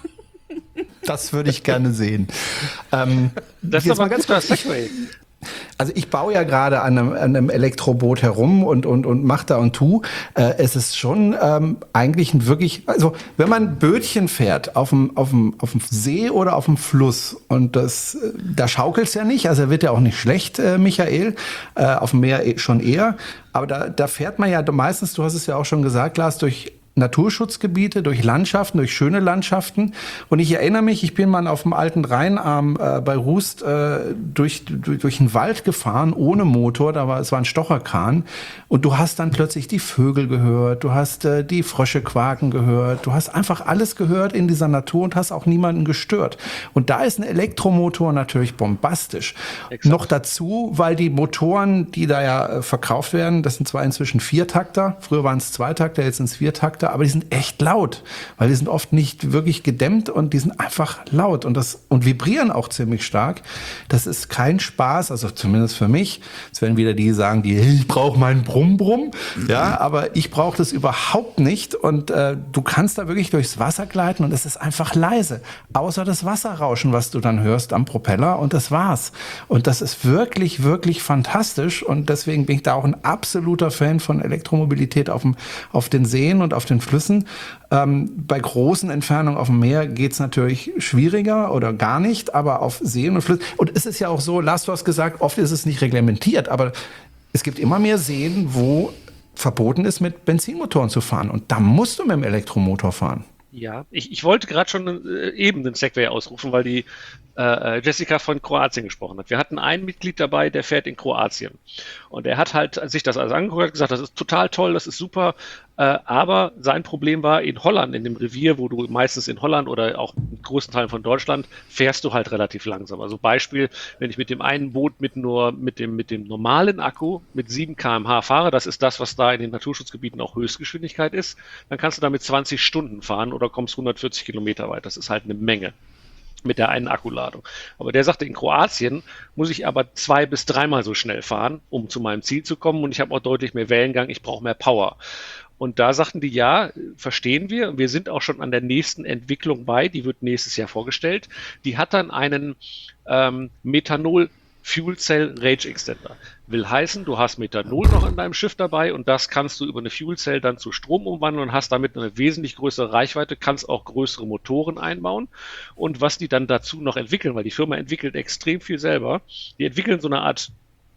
Das würde ich gerne sehen. Ähm,
das ist aber ganz klar Segway.
Also ich baue ja gerade an einem, an einem Elektroboot herum und, und, und mach da und tu. Äh, es ist schon ähm, eigentlich ein wirklich, also wenn man Bötchen fährt auf dem, auf dem, auf dem See oder auf dem Fluss und das, da schaukelt es ja nicht, also wird ja auch nicht schlecht, äh, Michael, äh, auf dem Meer schon eher. Aber da, da fährt man ja meistens, du hast es ja auch schon gesagt, Lars, durch Naturschutzgebiete, durch Landschaften, durch schöne Landschaften. Und ich erinnere mich, ich bin mal auf dem alten Rheinarm äh, bei Rust äh, durch, durch, durch den Wald gefahren, ohne Motor, da war, es war ein Stocherkran. Und du hast dann plötzlich die Vögel gehört, du hast äh, die Frösche quaken gehört, du hast einfach alles gehört in dieser Natur und hast auch niemanden gestört. Und da ist ein Elektromotor natürlich bombastisch. Exakt. Noch dazu, weil die Motoren, die da ja äh, verkauft werden, das sind zwar inzwischen Viertakter, früher waren es Zweitakter, jetzt sind es Viertakter, aber die sind echt laut, weil die sind oft nicht wirklich gedämmt und die sind einfach laut und das und vibrieren auch ziemlich stark. Das ist kein Spaß, also zumindest für mich. Es werden wieder die sagen, die ich brauche meinen Brumm-Brumm, ja, aber ich brauche das überhaupt nicht und äh, du kannst da wirklich durchs Wasser gleiten und es ist einfach leise, außer das Wasserrauschen, was du dann hörst am Propeller und das war's. Und das ist wirklich, wirklich fantastisch und deswegen bin ich da auch ein absoluter Fan von Elektromobilität auf dem, auf den Seen und auf den Flüssen. Ähm, bei großen Entfernungen auf dem Meer geht es natürlich schwieriger oder gar nicht, aber auf Seen und Flüssen. Und es ist ja auch so, Lars, du hast gesagt, oft ist es nicht reglementiert, aber es gibt immer mehr Seen, wo verboten ist, mit Benzinmotoren zu fahren. Und da musst du mit dem Elektromotor fahren.
Ja, ich, ich wollte gerade schon äh, eben den Segway ausrufen, weil die äh, Jessica von Kroatien gesprochen hat. Wir hatten ein Mitglied dabei, der fährt in Kroatien. Und er hat halt sich das alles angeguckt und gesagt, das ist total toll, das ist super. Äh, aber sein Problem war, in Holland, in dem Revier, wo du meistens in Holland oder auch in großen Teilen von Deutschland, fährst du halt relativ langsam. Also Beispiel, wenn ich mit dem einen Boot mit nur mit dem, mit dem normalen Akku mit sieben Kilometer pro Stunde fahre, das ist das, was da in den Naturschutzgebieten auch Höchstgeschwindigkeit ist, dann kannst du damit zwanzig Stunden fahren oder kommst hundertvierzig Kilometer weit. Das ist halt eine Menge mit der einen Akkuladung. Aber der sagte, in Kroatien muss ich aber zwei bis dreimal so schnell fahren, um zu meinem Ziel zu kommen und ich habe auch deutlich mehr Wellengang, ich brauche mehr Power. Und da sagten die, ja, verstehen wir, wir sind auch schon an der nächsten Entwicklung bei, die wird nächstes Jahr vorgestellt. Die hat dann einen ähm, Methanol Fuel Cell Range Extender. Will heißen, du hast Methanol noch in deinem Schiff dabei und das kannst du über eine Fuel Cell dann zu Strom umwandeln und hast damit eine wesentlich größere Reichweite, kannst auch größere Motoren einbauen. Und was die dann dazu noch entwickeln, weil die Firma entwickelt extrem viel selber, die entwickeln so eine Art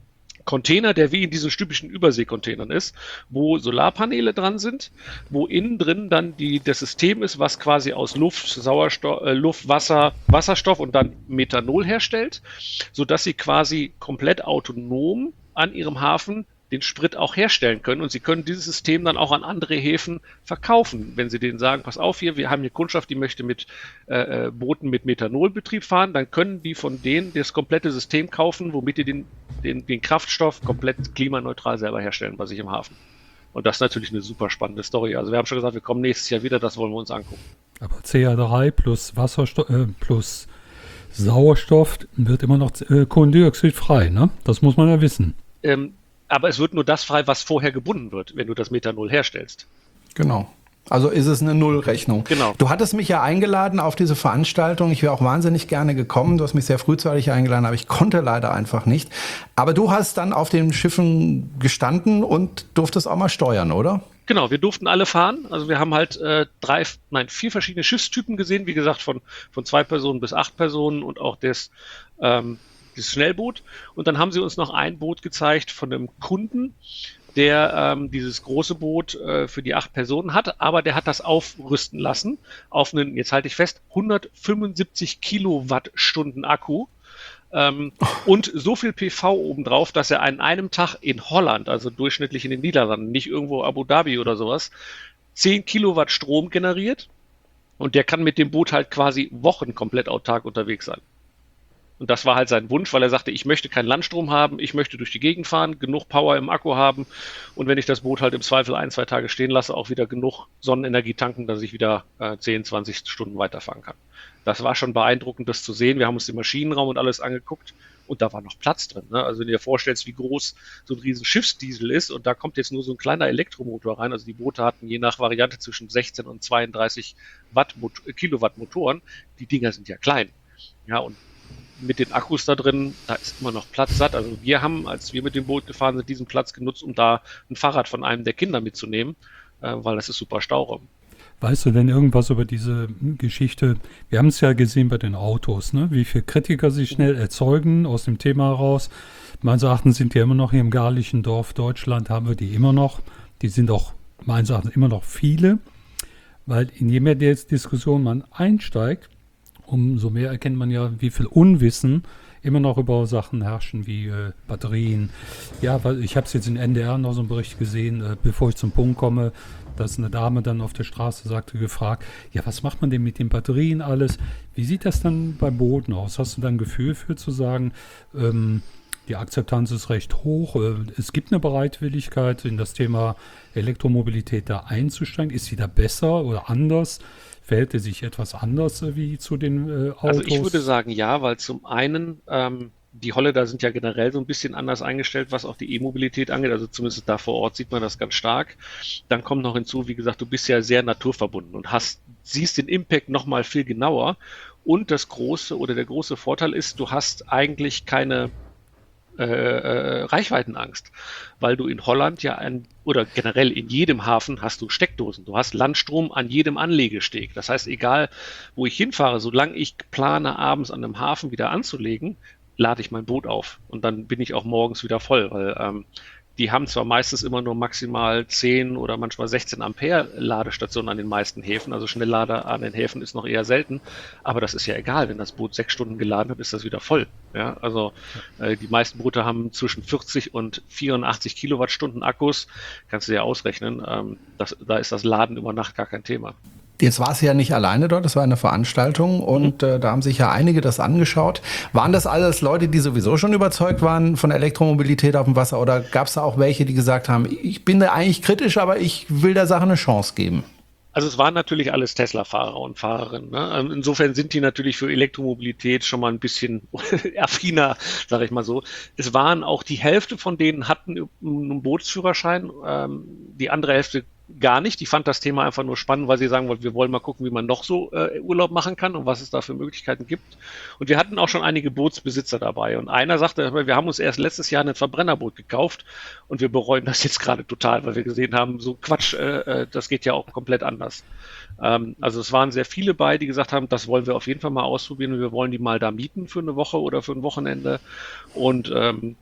Container, der wie in diesen typischen Überseekontainern ist, wo Solarpaneele dran sind, wo innen drin dann die, das System ist, was quasi aus Luft, Sauerstoff, äh, Luft, Wasser, Wasserstoff und dann Methanol herstellt, sodass sie quasi komplett autonom an ihrem Hafen den Sprit auch herstellen können und sie können dieses System dann auch an andere Häfen verkaufen, wenn sie denen sagen, pass auf hier, wir haben hier Kundschaft, die möchte mit äh, Booten mit Methanolbetrieb fahren, dann können die von denen das komplette System kaufen, womit die den, den, den Kraftstoff komplett klimaneutral selber herstellen bei sich im Hafen. Und das ist natürlich eine super spannende Story. Also wir haben schon gesagt, wir kommen nächstes Jahr wieder, das wollen wir uns angucken.
Aber C O drei plus Wasserstoff äh, plus Sauerstoff wird immer noch äh, kohlenstoffrei, ne? Das muss man ja wissen.
Ähm, Aber es wird nur das frei, was vorher gebunden wird, wenn du das Methanol herstellst.
Genau. Also ist es eine Nullrechnung.
Genau.
Du hattest mich ja eingeladen auf diese Veranstaltung. Ich wäre auch wahnsinnig gerne gekommen. Du hast mich sehr frühzeitig eingeladen, aber ich konnte leider einfach nicht. Aber du hast dann auf den Schiffen gestanden und durftest auch mal steuern, oder?
Genau, wir durften alle fahren. Also wir haben halt äh, drei, nein, vier verschiedene Schiffstypen gesehen. Wie gesagt, von, von zwei Personen bis acht Personen und auch das, ähm, das Schnellboot. Und dann haben sie uns noch ein Boot gezeigt von einem Kunden, der ähm, dieses große Boot äh, für die acht Personen hat, aber der hat das aufrüsten lassen auf einen, jetzt halte ich fest, hundertfünfundsiebzig Kilowattstunden Akku ähm, und so viel P V obendrauf, dass er an einem Tag in Holland, also durchschnittlich in den Niederlanden, nicht irgendwo Abu Dhabi oder sowas, zehn Kilowatt Strom generiert und der kann mit dem Boot halt quasi Wochen komplett autark unterwegs sein. Und das war halt sein Wunsch, weil er sagte, ich möchte keinen Landstrom haben, ich möchte durch die Gegend fahren, genug Power im Akku haben und wenn ich das Boot halt im Zweifel ein, zwei Tage stehen lasse, auch wieder genug Sonnenenergie tanken, dass ich wieder äh, zehn, zwanzig Stunden weiterfahren kann. Das war schon beeindruckend, das zu sehen. Wir haben uns den Maschinenraum und alles angeguckt und da war noch Platz drin. Ne? Also wenn du dir vorstellst, wie groß so ein riesen Schiffsdiesel ist und da kommt jetzt nur so ein kleiner Elektromotor rein. Also die Boote hatten je nach Variante zwischen sechzehn und zweiunddreißig Watt, Kilowatt Motoren. Die Dinger sind ja klein. Ja, und mit den Akkus da drin, da ist immer noch Platz satt. Also wir haben, als wir mit dem Boot gefahren sind, diesen Platz genutzt, um da ein Fahrrad von einem der Kinder mitzunehmen, äh, weil das ist super Stauraum.
Weißt du denn irgendwas über diese Geschichte? Wir haben es ja gesehen bei den Autos, ne? Wie viele Kritiker sich schnell erzeugen aus dem Thema heraus. Meines Erachtens sind die immer noch hier im gallischen Dorf Deutschland, haben wir die immer noch. Die sind auch meines Erachtens immer noch viele, weil in je mehr Diskussion man einsteigt, umso mehr erkennt man ja, wie viel Unwissen immer noch über Sachen herrschen wie äh, Batterien. Ja, weil ich habe es jetzt in N D R noch so einen Bericht gesehen, äh, bevor ich zum Punkt komme, dass eine Dame dann auf der Straße sagte, gefragt, ja, was macht man denn mit den Batterien alles? Wie sieht das dann beim Boden aus? Hast du da ein Gefühl für zu sagen, ähm, die Akzeptanz ist recht hoch, äh, es gibt eine Bereitwilligkeit, in das Thema Elektromobilität da einzusteigen. Ist sie da besser oder anders? Verhält er sich etwas anders äh, wie zu den äh, Autos?
Also ich würde sagen ja, weil zum einen ähm, die Holländer sind ja generell so ein bisschen anders eingestellt, was auch die E-Mobilität angeht. Also zumindest da vor Ort sieht man das ganz stark. Dann kommt noch hinzu, wie gesagt, du bist ja sehr naturverbunden und hast, siehst den Impact noch mal viel genauer. Und das große oder der große Vorteil ist, du hast eigentlich keine Äh, äh, Reichweitenangst, weil du in Holland ja ein, oder generell in jedem Hafen hast du Steckdosen. Du hast Landstrom an jedem Anlegesteg. Das heißt, egal wo ich hinfahre, solange ich plane, abends an einem Hafen wieder anzulegen, lade ich mein Boot auf und dann bin ich auch morgens wieder voll, weil ähm, die haben zwar meistens immer nur maximal zehn oder manchmal sechzehn Ampere Ladestationen an den meisten Häfen, also Schnelllader an den Häfen ist noch eher selten, aber das ist ja egal, wenn das Boot sechs Stunden geladen hat, ist das wieder voll. Ja, also äh, die meisten Boote haben zwischen vierzig und vierundachtzig Kilowattstunden Akkus, kannst du dir ausrechnen, ähm, das, da ist das Laden über Nacht gar kein Thema.
Jetzt war es ja nicht alleine dort, das war eine Veranstaltung und äh, da haben sich ja einige das angeschaut. Waren das alles Leute, die sowieso schon überzeugt waren von der Elektromobilität auf dem Wasser oder gab es da auch welche, die gesagt haben, ich bin da eigentlich kritisch, aber ich will der Sache eine Chance geben?
Also es waren natürlich alles Tesla-Fahrer und Fahrerinnen. Ne? Insofern sind die natürlich für Elektromobilität schon mal ein bisschen affiner, sage ich mal so. Es waren auch die Hälfte von denen hatten einen Bootsführerschein, ähm, die andere Hälfte gar nicht. Die fand das Thema einfach nur spannend, weil sie sagen wollten, wir wollen mal gucken, wie man noch so äh, Urlaub machen kann und was es da für Möglichkeiten gibt. Und wir hatten auch schon einige Bootsbesitzer dabei. Und einer sagte, wir haben uns erst letztes Jahr ein Verbrennerboot gekauft und wir bereuen das jetzt gerade total, weil wir gesehen haben, so Quatsch, äh, das geht ja auch komplett anders. Ähm, also es waren sehr viele bei, die gesagt haben, das wollen wir auf jeden Fall mal ausprobieren und wir wollen die mal da mieten für eine Woche oder für ein Wochenende. Und ähm,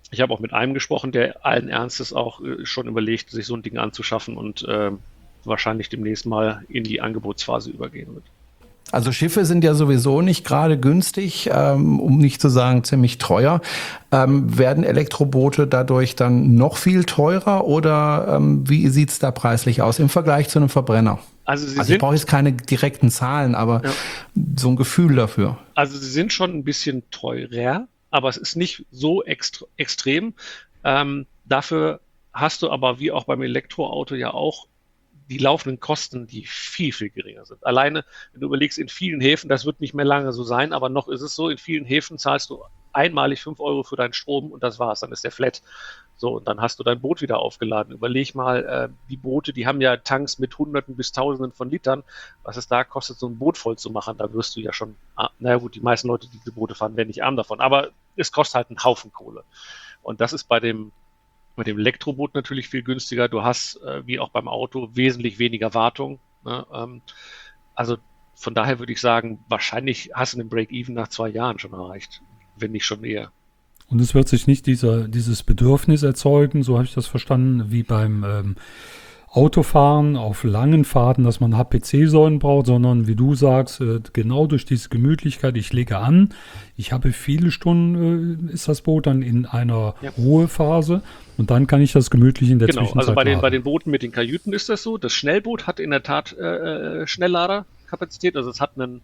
Ich habe auch mit einem gesprochen, der allen Ernstes auch äh, schon überlegt, sich so ein Ding anzuschaffen und äh, wahrscheinlich demnächst mal in die Angebotsphase übergehen wird.
Also Schiffe sind ja sowieso nicht gerade günstig, ähm, um nicht zu sagen ziemlich teuer. Ähm, werden Elektroboote dadurch dann noch viel teurer oder ähm, wie sieht es da preislich aus im Vergleich zu einem Verbrenner?
Also, sie
also
sind,
ich brauche jetzt keine direkten Zahlen, aber ja. so ein Gefühl dafür.
Also sie sind schon ein bisschen teurer, aber es ist nicht so extre- extrem. Ähm, dafür hast du aber wie auch beim Elektroauto ja auch die laufenden Kosten, die viel, viel geringer sind. Alleine, wenn du überlegst, in vielen Häfen, das wird nicht mehr lange so sein, aber noch ist es so, in vielen Häfen zahlst du einmalig fünf Euro für deinen Strom und das war's, dann ist der flat. So, und dann hast du dein Boot wieder aufgeladen. Überleg mal, äh, die Boote, die haben ja Tanks mit Hunderten bis Tausenden von Litern. Was es da kostet, so ein Boot voll zu machen, da wirst du ja schon, ah, naja gut, die meisten Leute, die diese Boote fahren, werden nicht arm davon, aber es kostet halt einen Haufen Kohle. Und das ist bei dem Mit dem Elektroboot natürlich viel günstiger. Du hast, äh, wie auch beim Auto, wesentlich weniger Wartung. Ne? Ähm, also von daher würde ich sagen, wahrscheinlich hast du den Break-Even nach zwei Jahren schon erreicht, wenn nicht schon eher.
Und es wird sich nicht dieser, dieses Bedürfnis erzeugen, so habe ich das verstanden, wie beim ähm, Autofahren auf langen Fahrten, dass man H P C-Säulen braucht, sondern wie du sagst, äh, genau durch diese Gemütlichkeit, ich lege an, ich habe viele Stunden, äh, ist das Boot dann in einer ja. Ruhephase und dann kann ich das gemütlich in der
genau,
Zwischenzeit
also bei den,
laden.
bei den Booten mit den Kajüten ist das so. Das Schnellboot hat in der Tat äh, Schnellladerkapazität, also es hat einen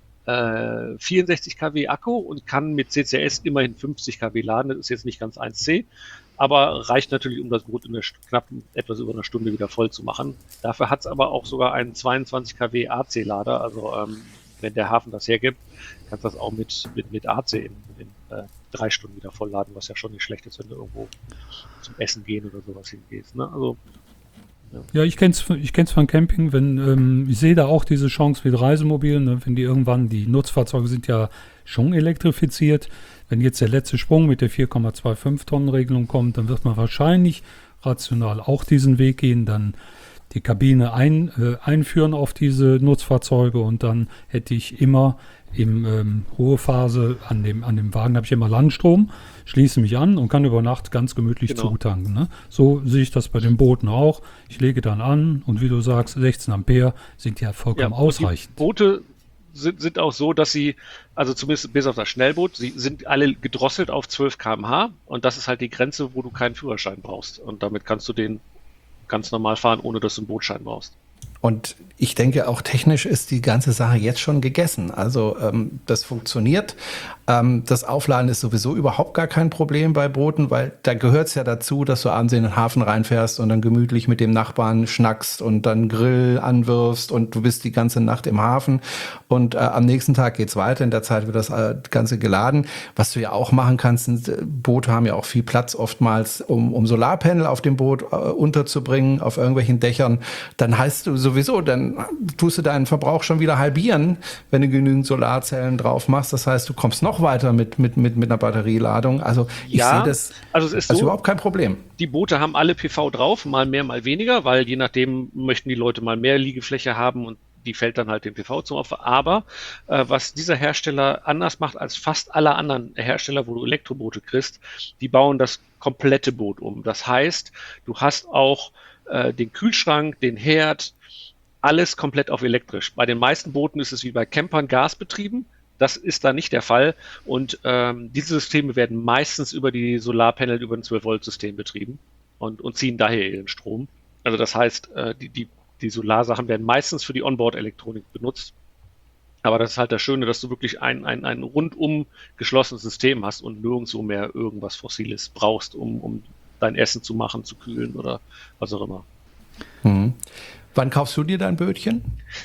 äh, vierundsechzig Kilowatt Akku und kann mit C C S immerhin fünfzig Kilowatt laden. Das ist jetzt nicht ganz eins C. Aber reicht natürlich, um das Boot in einer knapp etwas über einer Stunde wieder voll zu machen. Dafür hat es aber auch sogar einen zweiundzwanzig Kilowatt A C-Lader. Also ähm, wenn der Hafen das hergibt, kannst du das auch mit, mit, mit A C in, in äh, drei Stunden wieder vollladen, was ja schon nicht schlecht ist, wenn du irgendwo zum Essen gehen oder sowas hingehst. Ne? Also, ja.
ja, ich kenne es ich kenn's von Camping. Wenn, ähm, ich sehe da auch diese Chance mit Reisemobilen, ne, wenn die irgendwann, die Nutzfahrzeuge sind ja schon elektrifiziert. Wenn jetzt der letzte Sprung mit der vier Komma fünfundzwanzig Tonnen Regelung kommt, dann wird man wahrscheinlich rational auch diesen Weg gehen, dann die Kabine ein, äh, einführen auf diese Nutzfahrzeuge und dann hätte ich immer im ähm, Ruhephase an dem, an dem Wagen habe ich immer Landstrom, schließe mich an und kann über Nacht ganz gemütlich
genau.
zutanken. Ne? So sehe ich das bei den Booten auch. Ich lege dann an und wie du sagst, sechzehn Ampere sind ja vollkommen
ja,
ausreichend.
Die Boote Sind, sind auch so, dass sie, also zumindest bis auf das Schnellboot, sie sind alle gedrosselt auf zwölf Kilometer pro Stunde und das ist halt die Grenze, wo du keinen Führerschein brauchst. Und damit kannst du den ganz normal fahren, ohne dass du einen Bootschein brauchst.
Und ich denke, auch technisch ist die ganze Sache jetzt schon gegessen. Also ähm, das funktioniert. Ähm, das Aufladen ist sowieso überhaupt gar kein Problem bei Booten, weil da gehört es ja dazu, dass du abends in den Hafen reinfährst und dann gemütlich mit dem Nachbarn schnackst und dann Grill anwirfst und du bist die ganze Nacht im Hafen und äh, am nächsten Tag geht's weiter. In der Zeit wird das äh, Ganze geladen. Was du ja auch machen kannst, sind, äh, Boote haben ja auch viel Platz oftmals, um, um Solarpanel auf dem Boot äh, unterzubringen, auf irgendwelchen Dächern. Dann heißt du sowieso, dann tust du deinen Verbrauch schon wieder halbieren, wenn du genügend Solarzellen drauf machst. Das heißt, du kommst noch weiter mit, mit, mit, mit einer Batterieladung. Also ich
ja,
sehe das
also es ist
als
so,
überhaupt kein Problem.
Die Boote haben alle P V drauf, mal mehr, mal weniger, weil je nachdem möchten die Leute mal mehr Liegefläche haben und die fällt dann halt dem P V zum Opfer. Aber äh, was dieser Hersteller anders macht als fast alle anderen Hersteller, wo du Elektroboote kriegst, die bauen das komplette Boot um. Das heißt, du hast auch äh, den Kühlschrank, den Herd, alles komplett auf elektrisch. Bei den meisten Booten ist es wie bei Campern gasbetrieben. Das ist da nicht der Fall. Und ähm, diese Systeme werden meistens über die Solarpanel, über ein zwölf Volt System betrieben und, und ziehen daher ihren Strom. Also das heißt, äh, die, die, die Solarsachen werden meistens für die Onboard-Elektronik benutzt. Aber das ist halt das Schöne, dass du wirklich ein, ein, ein rundum geschlossenes System hast und nirgendwo mehr irgendwas Fossiles brauchst, um, um dein Essen zu machen, zu kühlen oder was auch immer.
Mhm. Wann kaufst du dir dein Bötchen?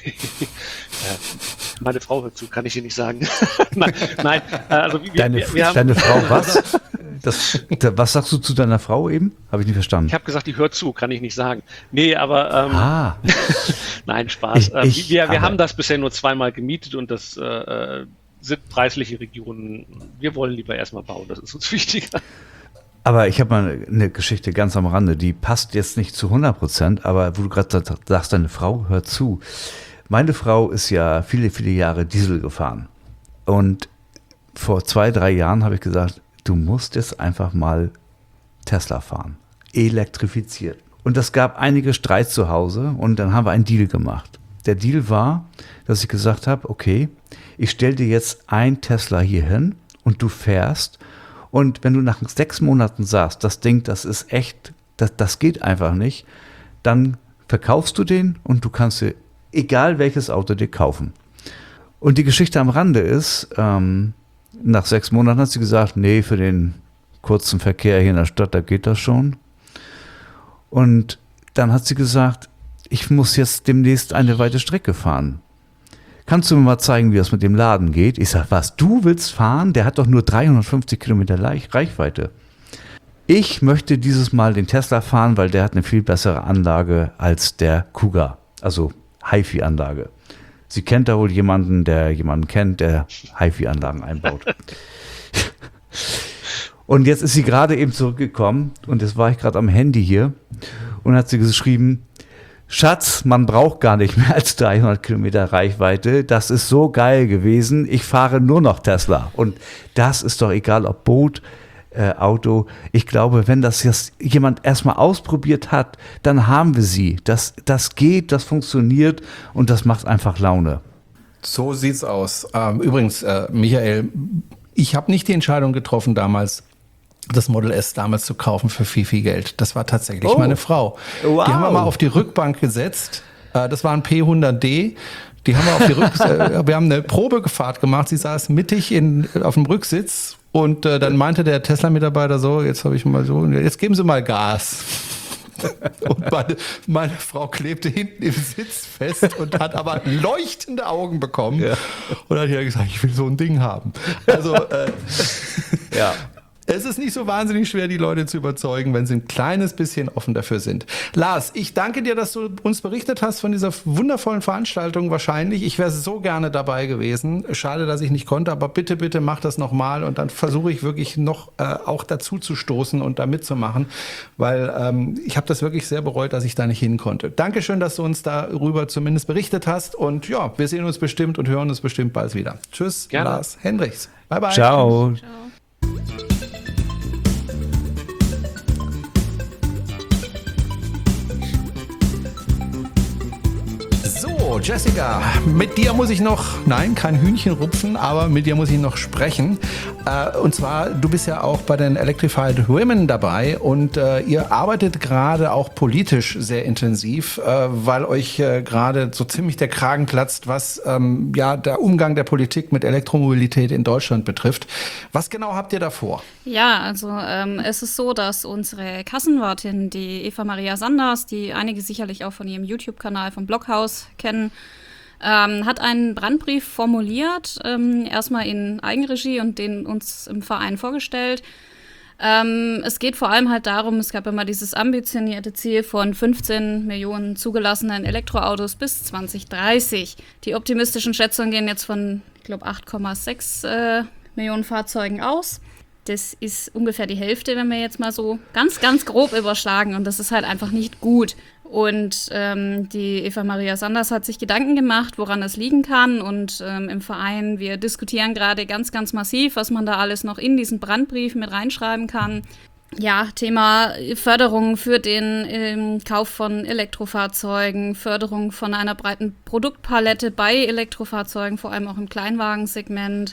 Meine Frau hört zu, kann ich dir nicht sagen. nein, nein, also wir,
deine,
wir, wir haben,
deine Frau was? Das, da, was sagst du zu deiner Frau eben? Habe ich nicht verstanden.
Ich habe gesagt, die hört zu, kann ich nicht sagen. Nee, aber ähm,
ah.
nein, Spaß.
Ich,
ähm,
ich,
wir wir haben das bisher nur zweimal gemietet und das äh, sind preisliche Regionen. Wir wollen lieber erstmal bauen, das ist uns wichtiger.
Aber ich habe mal eine Geschichte ganz am Rande, die passt jetzt nicht zu hundert Prozent, aber wo du gerade sagst, deine Frau hört zu. Meine Frau ist ja viele, viele Jahre Diesel gefahren. Und vor zwei, drei Jahren habe ich gesagt, du musst jetzt einfach mal Tesla fahren. Elektrifiziert. Und es gab einige Streit zu Hause und dann haben wir einen Deal gemacht. Der Deal war, dass ich gesagt habe, okay, ich stelle dir jetzt ein Tesla hier hin und du fährst. Und wenn du nach sechs Monaten sagst, das Ding, das ist echt, das, das geht einfach nicht, dann verkaufst du den und du kannst dir egal welches Auto dir kaufen. Und die Geschichte am Rande ist, ähm, nach sechs Monaten hat sie gesagt, nee, für den kurzen Verkehr hier in der Stadt, da geht das schon. Und dann hat sie gesagt, ich muss jetzt demnächst eine weite Strecke fahren. Kannst du mir mal zeigen, wie das mit dem Laden geht? Ich sage, was, du willst fahren? Der hat doch nur dreihundertfünfzig Kilometer Reichweite. Ich möchte dieses Mal den Tesla fahren, weil der hat eine viel bessere Anlage als der Kuga, also HiFi-Anlage. Sie kennt da wohl jemanden, der jemanden kennt, der HiFi-Anlagen einbaut. Und jetzt ist sie gerade eben zurückgekommen und jetzt war ich gerade am Handy hier und hat sie geschrieben, Schatz, man braucht gar nicht mehr als dreihundert Kilometer Reichweite. Das ist so geil gewesen. Ich fahre nur noch Tesla. Und das ist doch egal, ob Boot, äh, Auto. Ich glaube, wenn das jetzt jemand erstmal ausprobiert hat, dann haben wir sie. Das, das geht, das funktioniert und das macht einfach Laune.
So sieht's aus. Ähm, übrigens, äh, Michael, ich habe nicht die Entscheidung getroffen damals, das Model S damals zu kaufen für viel, viel Geld. Das war tatsächlich oh. meine Frau.
Wow.
Die haben wir mal auf die Rückbank gesetzt. Das war ein P hundert D. Die haben wir auf die Rück wir haben eine Probefahrt gemacht. Sie saß mittig in, auf dem Rücksitz und äh, dann meinte der Tesla-Mitarbeiter so, jetzt habe ich mal so, jetzt geben Sie mal Gas. Und meine, meine Frau klebte hinten im Sitz fest und hat aber leuchtende Augen bekommen. Ja. Und dann hat er gesagt, ich will so ein Ding haben. Also, äh, ja. Es ist nicht so wahnsinnig schwer, die Leute zu überzeugen, wenn sie ein kleines bisschen offen dafür sind. Lars, ich danke dir, dass du uns berichtet hast von dieser wundervollen Veranstaltung wahrscheinlich. Ich wäre so gerne dabei gewesen. Schade, dass ich nicht konnte, aber bitte, bitte mach das nochmal und dann versuche ich wirklich noch äh, auch dazu zu stoßen und da mitzumachen, weil ähm, ich habe das wirklich sehr bereut, dass ich da nicht hin konnte. Dankeschön, dass du uns darüber zumindest berichtet hast und ja, wir sehen uns bestimmt und hören uns bestimmt bald wieder. Tschüss, gerne. Lars Hendrichs. Bye, bye.
Ciao.
Ciao.
So, Jessica, mit dir muss ich noch, nein, kein Hühnchen rupfen, aber mit dir muss ich noch sprechen. Äh, und zwar, du bist ja auch bei den Electrified Women dabei und äh, ihr arbeitet gerade auch politisch sehr intensiv, äh, weil euch äh, gerade so ziemlich der Kragen platzt, was ähm, ja der Umgang der Politik mit Elektromobilität in Deutschland betrifft. Was genau habt ihr da vor?
Ja, also ähm, es ist so, dass unsere Kassenwartin, die Eva Maria Sanders, die einige sicherlich auch von ihrem YouTube-Kanal vom Blockhaus kennen, ähm, hat einen Brandbrief formuliert, ähm, erstmal in Eigenregie und den uns im Verein vorgestellt. Ähm, es geht vor allem halt darum, es gab immer dieses ambitionierte Ziel von fünfzehn Millionen zugelassenen Elektroautos bis zwanzig dreißig. Die optimistischen Schätzungen gehen jetzt von, ich glaube, acht Komma sechs äh, Millionen Fahrzeugen aus. Das ist ungefähr die Hälfte, wenn wir jetzt mal so ganz, ganz grob überschlagen. Und das ist halt einfach nicht gut. Und ähm, die Eva Maria Sanders hat sich Gedanken gemacht, woran es liegen kann. Und ähm, im Verein, wir diskutieren gerade ganz, ganz massiv, was man da alles noch in diesen Brandbrief mit reinschreiben kann. Ja, Thema Förderung für den ähm, Kauf von Elektrofahrzeugen, Förderung von einer breiten Produktpalette bei Elektrofahrzeugen, vor allem auch im Kleinwagensegment.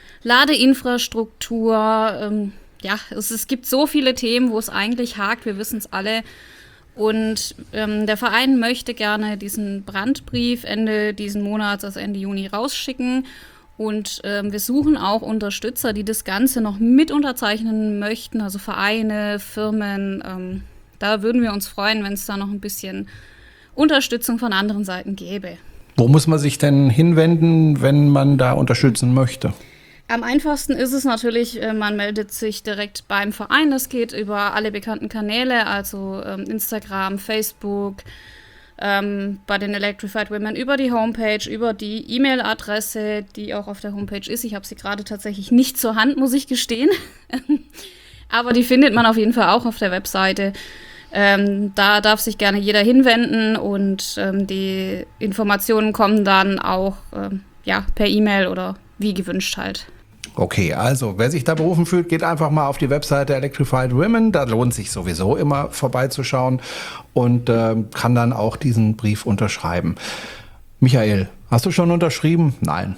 Ladeinfrastruktur, ähm, ja, es, es gibt so viele Themen, wo es eigentlich hakt, wir wissen es alle. Und ähm, der Verein möchte gerne diesen Brandbrief Ende diesen Monats, also Ende Juni, rausschicken. Und ähm, wir suchen auch Unterstützer, die das Ganze noch mit unterzeichnen möchten, also Vereine, Firmen. Ähm, da würden wir uns freuen, wenn es da noch ein bisschen Unterstützung von anderen Seiten gäbe.
Wo muss man sich denn hinwenden, wenn man da unterstützen möchte?
Am einfachsten ist es natürlich, man meldet sich direkt beim Verein. Das geht über alle bekannten Kanäle, also ähm, Instagram, Facebook, ähm, bei den Electrified Women über die Homepage, über die E-Mail-Adresse, die auch auf der Homepage ist. Ich habe sie gerade tatsächlich nicht zur Hand, muss ich gestehen. Aber die findet man auf jeden Fall auch auf der Webseite. Ähm, da darf sich gerne jeder hinwenden und ähm, die Informationen kommen dann auch ähm, ja, per E-Mail oder wie gewünscht halt.
Okay, also wer sich da berufen fühlt, geht einfach mal auf die Webseite Electrified Women. Da lohnt sich sowieso immer vorbeizuschauen und äh, kann dann auch diesen Brief unterschreiben. Michael, hast du schon unterschrieben? Nein.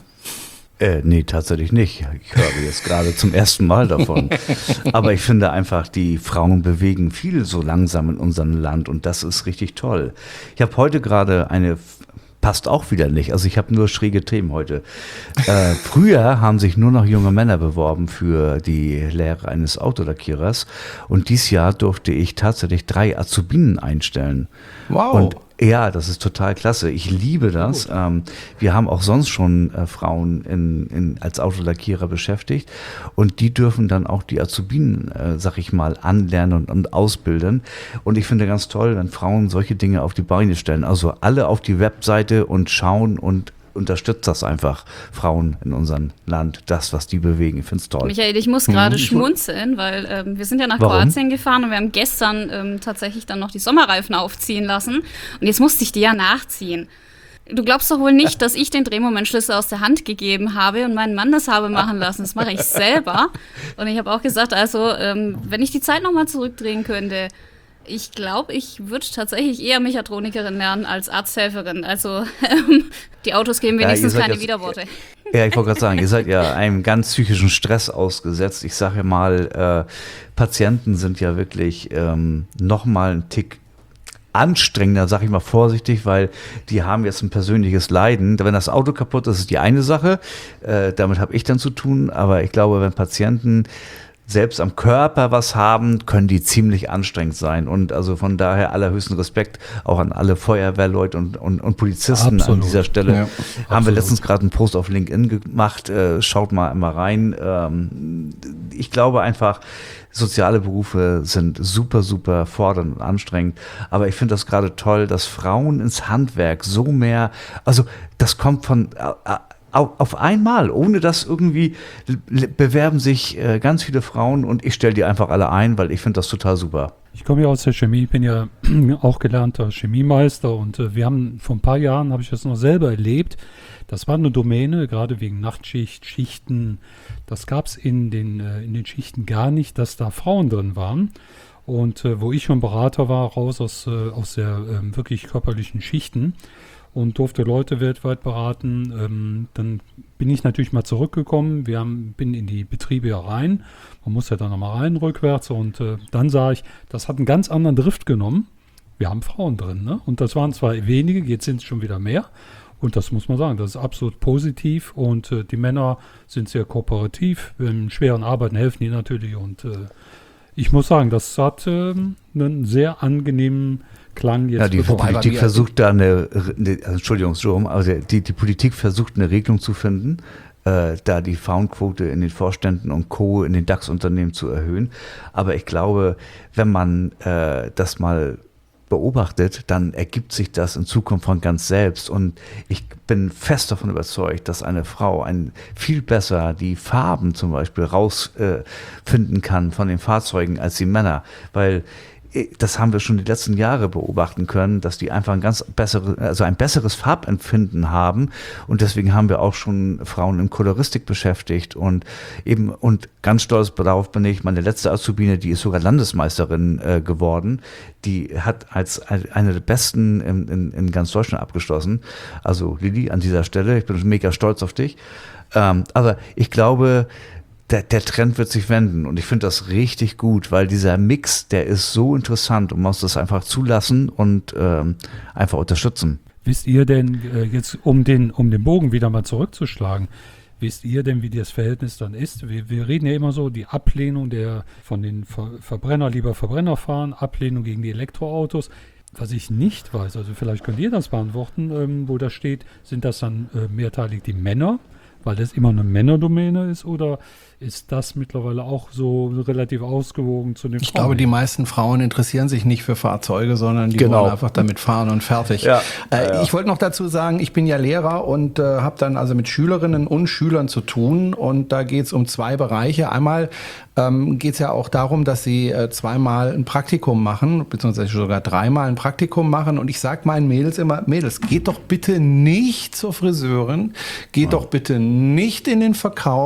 Äh, nee, tatsächlich nicht. Ich höre jetzt gerade zum ersten Mal davon. Aber ich finde einfach, die Frauen bewegen viel so langsam in unserem Land und das ist richtig toll. Ich habe heute gerade eine, passt auch wieder nicht, also ich habe nur schräge Themen heute. Äh, früher haben sich nur noch junge Männer beworben für die Lehre eines Autolackierers und dieses Jahr durfte ich tatsächlich drei Azubinen einstellen.
Wow.
Und ja, das ist total klasse. Ich liebe das. Ähm, wir haben auch sonst schon äh, Frauen in, in, als Autolackierer beschäftigt und die dürfen dann auch die Azubinen, äh, sag ich mal, anlernen und, und ausbilden. Und ich finde ganz toll, wenn Frauen solche Dinge auf die Beine stellen. Also alle auf die Webseite und schauen und unterstützt das einfach, Frauen in unserem Land, das, was die bewegen. Ich finde es toll.
Michael, ich muss gerade
Mhm.
schmunzeln, weil ähm, wir sind ja nach
Warum?
Kroatien gefahren und wir haben gestern ähm, tatsächlich dann noch die Sommerreifen aufziehen lassen. Und jetzt musste ich die ja nachziehen. Du glaubst doch wohl nicht, dass ich den Drehmomentschlüssel aus der Hand gegeben habe und meinen Mann das habe machen lassen. Das mache ich selber. Und ich habe auch gesagt, also ähm, wenn ich die Zeit nochmal zurückdrehen könnte, ich glaube, ich würde tatsächlich eher Mechatronikerin lernen als Arzthelferin. Also ähm, die Autos geben wenigstens
Ja, ihr seid
keine
jetzt-
Widerworte.
Ja, ich wollte gerade sagen, ihr seid ja einem ganz psychischen Stress ausgesetzt. Ich sage ja mal, äh, Patienten sind ja wirklich ähm, noch mal einen Tick anstrengender, sage ich mal vorsichtig, weil die haben jetzt ein persönliches Leiden. Wenn das Auto kaputt ist, ist die eine Sache. Äh, damit habe ich dann zu tun. Aber ich glaube, wenn Patienten selbst am Körper was haben, können die ziemlich anstrengend sein. Und also von daher allerhöchsten Respekt auch an alle Feuerwehrleute und, und, und Polizisten
Absolut.
an dieser Stelle.
Ja,
haben
absolut.
wir letztens gerade einen Post auf LinkedIn gemacht. Äh, schaut mal einmal rein. Ähm, ich glaube einfach, soziale Berufe sind super, super fordernd und anstrengend. Aber ich finde das gerade toll, dass Frauen ins Handwerk so mehr, also das kommt von äh, auf einmal, ohne dass irgendwie bewerben sich äh, ganz viele Frauen und ich stelle die einfach alle ein, weil ich finde das total super.
Ich komme ja aus der Chemie, ich bin ja auch gelernter Chemiemeister und äh, wir haben vor ein paar Jahren, habe ich das noch selber erlebt, das war eine Domäne, gerade wegen Nachtschicht, Schichten, das gab es in den, äh, in den Schichten gar nicht, dass da Frauen drin waren. Und äh, wo ich schon Berater war, raus aus, äh, aus der äh, wirklich körperlichen Schichten und durfte Leute weltweit beraten, ähm, dann bin ich natürlich mal zurückgekommen, wir haben, bin in die Betriebe ja rein, man muss ja dann nochmal rein, rückwärts und äh, dann sah ich, das hat einen ganz anderen Drift genommen, wir haben Frauen drin, ne? Und das waren zwar wenige, jetzt sind es schon wieder mehr und das muss man sagen, das ist absolut positiv und äh, die Männer sind sehr kooperativ, in schweren Arbeiten helfen die natürlich und äh, ich muss sagen, das hat äh, einen sehr angenehmen Klang jetzt.
Ja, die
bekommen.
Politik
wir-
versucht da eine, eine Entschuldigung, Jerome, also die, die Politik versucht eine Regelung zu finden, äh, da die Frauenquote in den Vorständen und Co. in den DAX-Unternehmen zu erhöhen. Aber ich glaube, wenn man äh, das mal beobachtet, dann ergibt sich das in Zukunft von ganz selbst. Und ich bin fest davon überzeugt, dass eine Frau ein viel besser die Farben zum Beispiel rausfinden äh, finden kann von den Fahrzeugen als die Männer. Weil das haben wir schon die letzten Jahre beobachten können, dass die einfach ein ganz bessere, also ein besseres Farbempfinden haben und deswegen haben wir auch schon Frauen in Koloristik beschäftigt und eben und ganz stolz darauf bin ich, meine letzte Azubine, die ist sogar Landesmeisterin äh, geworden, die hat als eine der besten in, in, in ganz Deutschland abgeschlossen. Also Lili, an dieser Stelle, ich bin mega stolz auf dich. Ähm, aber ich glaube, Der, der Trend wird sich wenden und ich finde das richtig gut, weil dieser Mix, der ist so interessant und man muss das einfach zulassen und ähm, einfach unterstützen.
Wisst ihr denn, äh, jetzt um den, um den Bogen wieder mal zurückzuschlagen, wisst ihr denn, wie das Verhältnis dann ist? Wir, wir reden ja immer so, die Ablehnung der von den Ver Verbrenner, lieber Verbrenner fahren, Ablehnung gegen die Elektroautos. Was ich nicht weiß, also vielleicht könnt ihr das beantworten, ähm, wo das steht, sind das dann äh, mehrteilig die Männer, weil das immer eine Männerdomäne ist, oder ist das mittlerweile auch so relativ ausgewogen zu den
Ich
Frauen?
glaube, die meisten Frauen interessieren sich nicht für Fahrzeuge, sondern die
Genau.
wollen einfach damit fahren und fertig.
Ja,
Äh,
ja, ja.
Ich wollte noch dazu sagen, ich bin ja Lehrer und äh, habe dann also mit Schülerinnen und Schülern zu tun. Und da geht es um zwei Bereiche. Einmal ähm, geht es ja auch darum, dass sie äh, zweimal ein Praktikum machen, beziehungsweise sogar dreimal ein Praktikum machen. Und ich sage meinen Mädels immer, Mädels, geht doch bitte nicht zur Friseurin, geht doch bitte nicht in den Verkauf,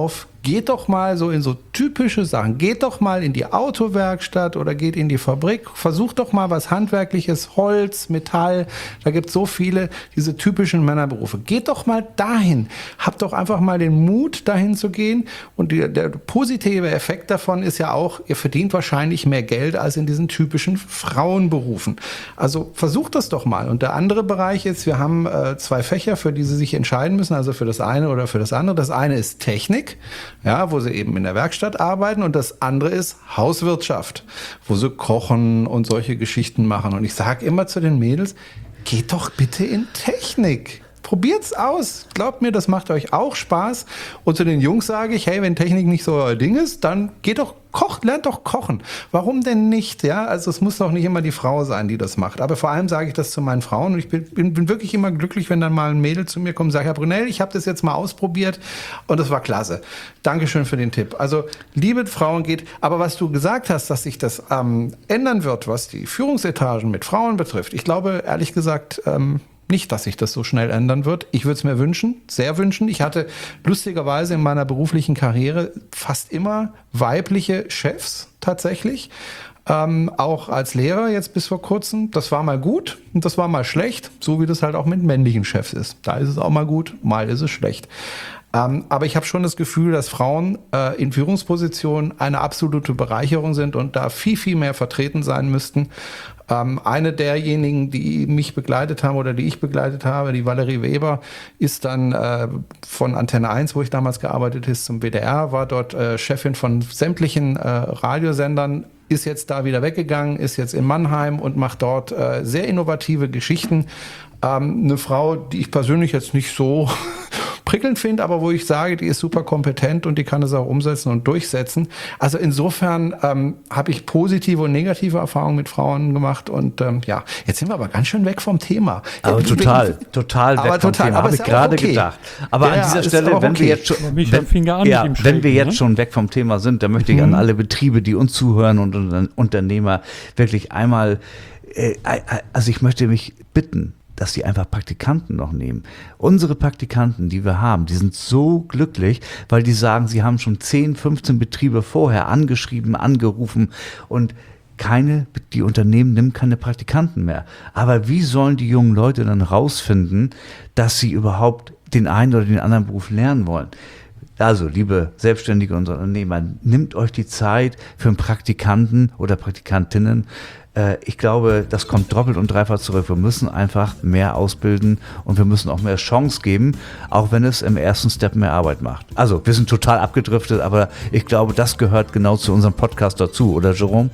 geht doch mal so in so typische Sachen. Geht doch mal in die Autowerkstatt oder geht in die Fabrik. Versucht doch mal was Handwerkliches, Holz, Metall. Da gibt es so viele, diese typischen Männerberufe. Geht doch mal dahin. Habt doch einfach mal den Mut, dahin zu gehen. Und die, der positive Effekt davon ist ja auch, ihr verdient wahrscheinlich mehr Geld als in diesen typischen Frauenberufen. Also versucht das doch mal. Und der andere Bereich ist, wir haben äh, zwei Fächer, für die Sie sich entscheiden müssen, also für das eine oder für das andere. Das eine ist Technik, ja, wo Sie eben in der Werkstatt arbeiten, und das andere ist Hauswirtschaft, wo Sie kochen und solche Geschichten machen. Und ich sage immer zu den Mädels, geht doch bitte in Technik. Probiert's aus. Glaubt mir, das macht euch auch Spaß. Und zu den Jungs sage ich, hey, wenn Technik nicht so euer Ding ist, dann geht doch, kocht, lernt doch kochen. Warum denn nicht? Ja, also es muss doch nicht immer die Frau sein, die das macht. Aber vor allem sage ich das zu meinen Frauen. Und ich bin, bin, bin wirklich immer glücklich, wenn dann mal ein Mädel zu mir kommt und sagt, Herr Brunel, ich habe das jetzt mal ausprobiert und das war klasse. Dankeschön für den Tipp. Also, liebe Frauen, geht. Aber was du gesagt hast, dass sich das ähm, ändern wird, was die Führungsetagen mit Frauen betrifft, ich glaube, ehrlich gesagt, ähm, nicht, dass sich das so schnell ändern wird. Ich würde es mir wünschen, sehr wünschen. Ich hatte lustigerweise in meiner beruflichen Karriere fast immer weibliche Chefs tatsächlich. Ähm, auch als Lehrer jetzt bis vor kurzem. Das war mal gut und das war mal schlecht, so wie das halt auch mit männlichen Chefs ist. Da ist es auch mal gut, mal ist es schlecht. Ähm, aber ich habe schon das Gefühl, dass Frauen äh, in Führungspositionen eine absolute Bereicherung sind und da viel, viel mehr vertreten sein müssten. Ähm, eine derjenigen, die mich begleitet haben oder die ich begleitet habe, die Valerie Weber, ist dann äh, von Antenne eins, wo ich damals gearbeitet habe, zum W D R, war dort äh, Chefin von sämtlichen äh, Radiosendern, ist jetzt da wieder weggegangen, ist jetzt in Mannheim und macht dort äh, sehr innovative Geschichten. Ähm, eine Frau, die ich persönlich jetzt nicht so prickelnd finde, aber wo ich sage, die ist super kompetent und die kann es auch umsetzen und durchsetzen. Also insofern ähm, habe ich positive und negative Erfahrungen mit Frauen gemacht und ähm, ja, jetzt sind wir aber ganz schön weg vom Thema.
Aber
ja,
total,
wir,
total weg
aber
vom
total,
Thema, habe ich gerade
okay.
gedacht. Aber
ja,
an dieser Stelle, wenn
okay.
wir jetzt schon, wenn, ja, wenn
Schrägen,
wir jetzt
ne?
schon weg vom Thema sind, dann möchte ich
Mhm.
an alle Betriebe, die uns zuhören und, und Unternehmer wirklich einmal, äh, also ich möchte mich bitten, dass sie einfach Praktikanten noch nehmen. Unsere Praktikanten, die wir haben, die sind so glücklich, weil die sagen, sie haben schon zehn, fünfzehn Betriebe vorher angeschrieben, angerufen und keine, die Unternehmen nehmen keine Praktikanten mehr. Aber wie sollen die jungen Leute dann rausfinden, dass sie überhaupt den einen oder den anderen Beruf lernen wollen? Also, liebe Selbstständige und Unternehmer, nimmt euch die Zeit für einen Praktikanten oder Praktikantinnen. Ich glaube, das kommt doppelt und dreifach zurück. Wir müssen einfach mehr ausbilden und wir müssen auch mehr Chance geben, auch wenn es im ersten Step mehr Arbeit macht. Also, wir sind total abgedriftet, aber ich glaube, das gehört genau zu unserem Podcast dazu, oder Jerome?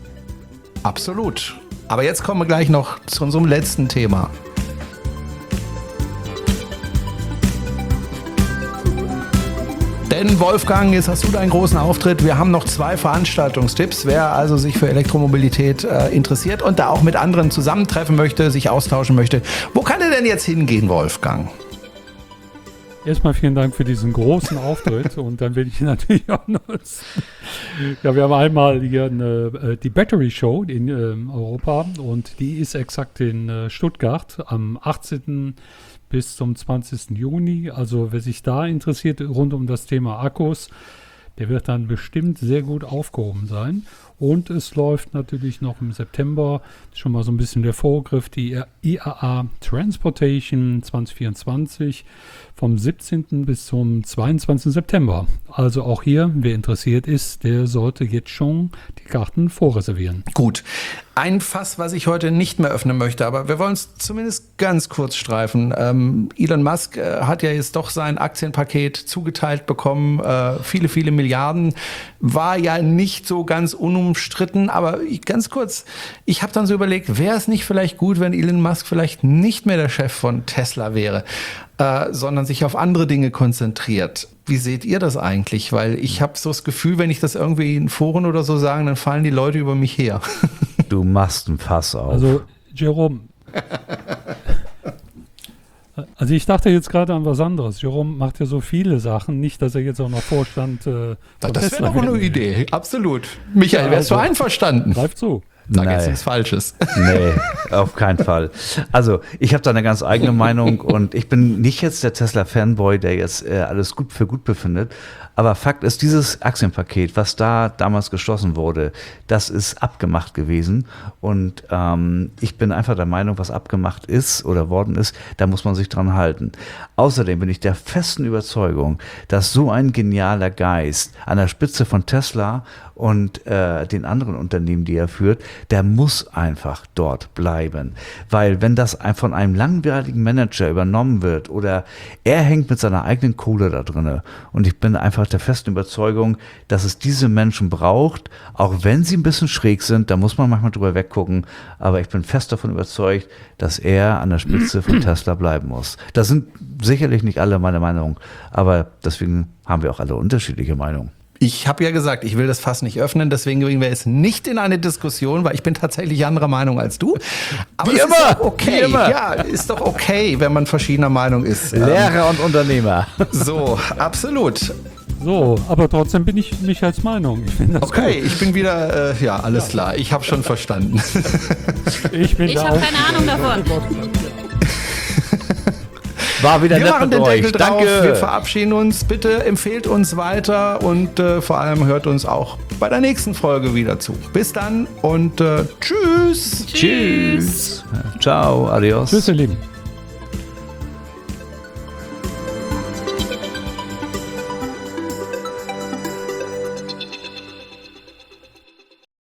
Absolut. Aber jetzt kommen wir gleich noch zu unserem letzten Thema. Denn Wolfgang, jetzt hast du deinen großen Auftritt. Wir haben noch zwei Veranstaltungstipps. Wer also sich für Elektromobilität äh, interessiert und da auch mit anderen zusammentreffen möchte, sich austauschen möchte, wo kann er denn jetzt hingehen, Wolfgang?
Erstmal vielen Dank für diesen großen Auftritt und dann will ich natürlich auch nutzen. Ja, wir haben einmal hier eine, die Battery Show in äh, Europa und die ist exakt in äh, Stuttgart am achtzehnten bis zum zwanzigsten Juni. Also wer sich da interessiert rund um das Thema Akkus, der wird dann bestimmt sehr gut aufgehoben sein. Und es läuft natürlich noch im September schon mal so ein bisschen der Vorgriff, die I A A Transportation zwanzig vierundzwanzig vom siebzehnten bis zum zweiundzwanzigsten September. Also auch hier, wer interessiert ist, der sollte jetzt schon die Karten vorreservieren.
Gut. Ein Fass, was ich heute nicht mehr öffnen möchte, aber wir wollen es zumindest ganz kurz streifen. Ähm, Elon Musk äh, hat ja jetzt doch sein Aktienpaket zugeteilt bekommen. Äh, viele, viele Milliarden. War ja nicht so ganz unumstritten, aber ich, ganz kurz, ich habe dann so überlegt, wäre es nicht vielleicht gut, wenn Elon Musk vielleicht nicht mehr der Chef von Tesla wäre, äh, sondern sich auf andere Dinge konzentriert. Wie seht ihr das eigentlich? Weil ich habe so das Gefühl, wenn ich das irgendwie in Foren oder so sage, dann fallen die Leute über mich her.
Du machst ein Fass auf.
Also, Jerome. Also ich dachte jetzt gerade an was anderes. Jerome macht ja so viele Sachen. Nicht, dass er jetzt auch noch Vorstand äh, von
Das wäre
Tesla
doch eine
werden will.
Idee. Absolut. Michael,
Ja,
wärst du
also,
einverstanden?
Greif zu.
Sag
Nein.
jetzt nichts Falsches.
Nee, auf keinen Fall. Also, ich habe da eine ganz eigene Meinung und ich bin nicht jetzt der Tesla-Fanboy, der jetzt äh, alles gut für gut befindet. Aber Fakt ist, dieses Aktienpaket, was da damals geschlossen wurde, das ist abgemacht gewesen. Und ähm, ich bin einfach der Meinung, was abgemacht ist oder worden ist, da muss man sich dran halten. Außerdem bin ich der festen Überzeugung, dass so ein genialer Geist an der Spitze von Tesla und äh, den anderen Unternehmen, die er führt, der muss einfach dort bleiben. Weil wenn das ein, von einem langweiligen Manager übernommen wird oder er hängt mit seiner eigenen Kohle da drinne und ich bin einfach der festen Überzeugung, dass es diese Menschen braucht, auch wenn sie ein bisschen schräg sind, da muss man manchmal drüber weggucken, aber ich bin fest davon überzeugt, dass er an der Spitze von Tesla bleiben muss. Das sind sicherlich nicht alle meine Meinung, aber deswegen haben wir auch alle unterschiedliche Meinungen.
Ich habe ja gesagt, ich will das Fass nicht öffnen, deswegen bringen wir es nicht in eine Diskussion, weil ich bin tatsächlich anderer Meinung als du. Aber
Wie
es
immer,
ist doch okay.
wie immer.
Ja, ist doch okay, wenn man verschiedener Meinung ist.
Lehrer und Unternehmer.
So, absolut.
So, aber trotzdem bin ich Michaels Meinung. Ich finde das
Okay,
gut.
ich bin wieder, äh, ja, alles klar. Ich habe schon verstanden.
Ich, bin
Ich
da
habe
auch-
keine Ahnung davon.
War wieder
Wir
nett
machen
mit
den
euch.
Deckel drauf,
Danke.
wir verabschieden uns. Bitte empfehlt uns weiter und äh, vor allem hört uns auch bei der nächsten Folge wieder zu. Bis dann und äh, tschüss.
Tschüss. Ciao, adios.
Tschüss, ihr Lieben.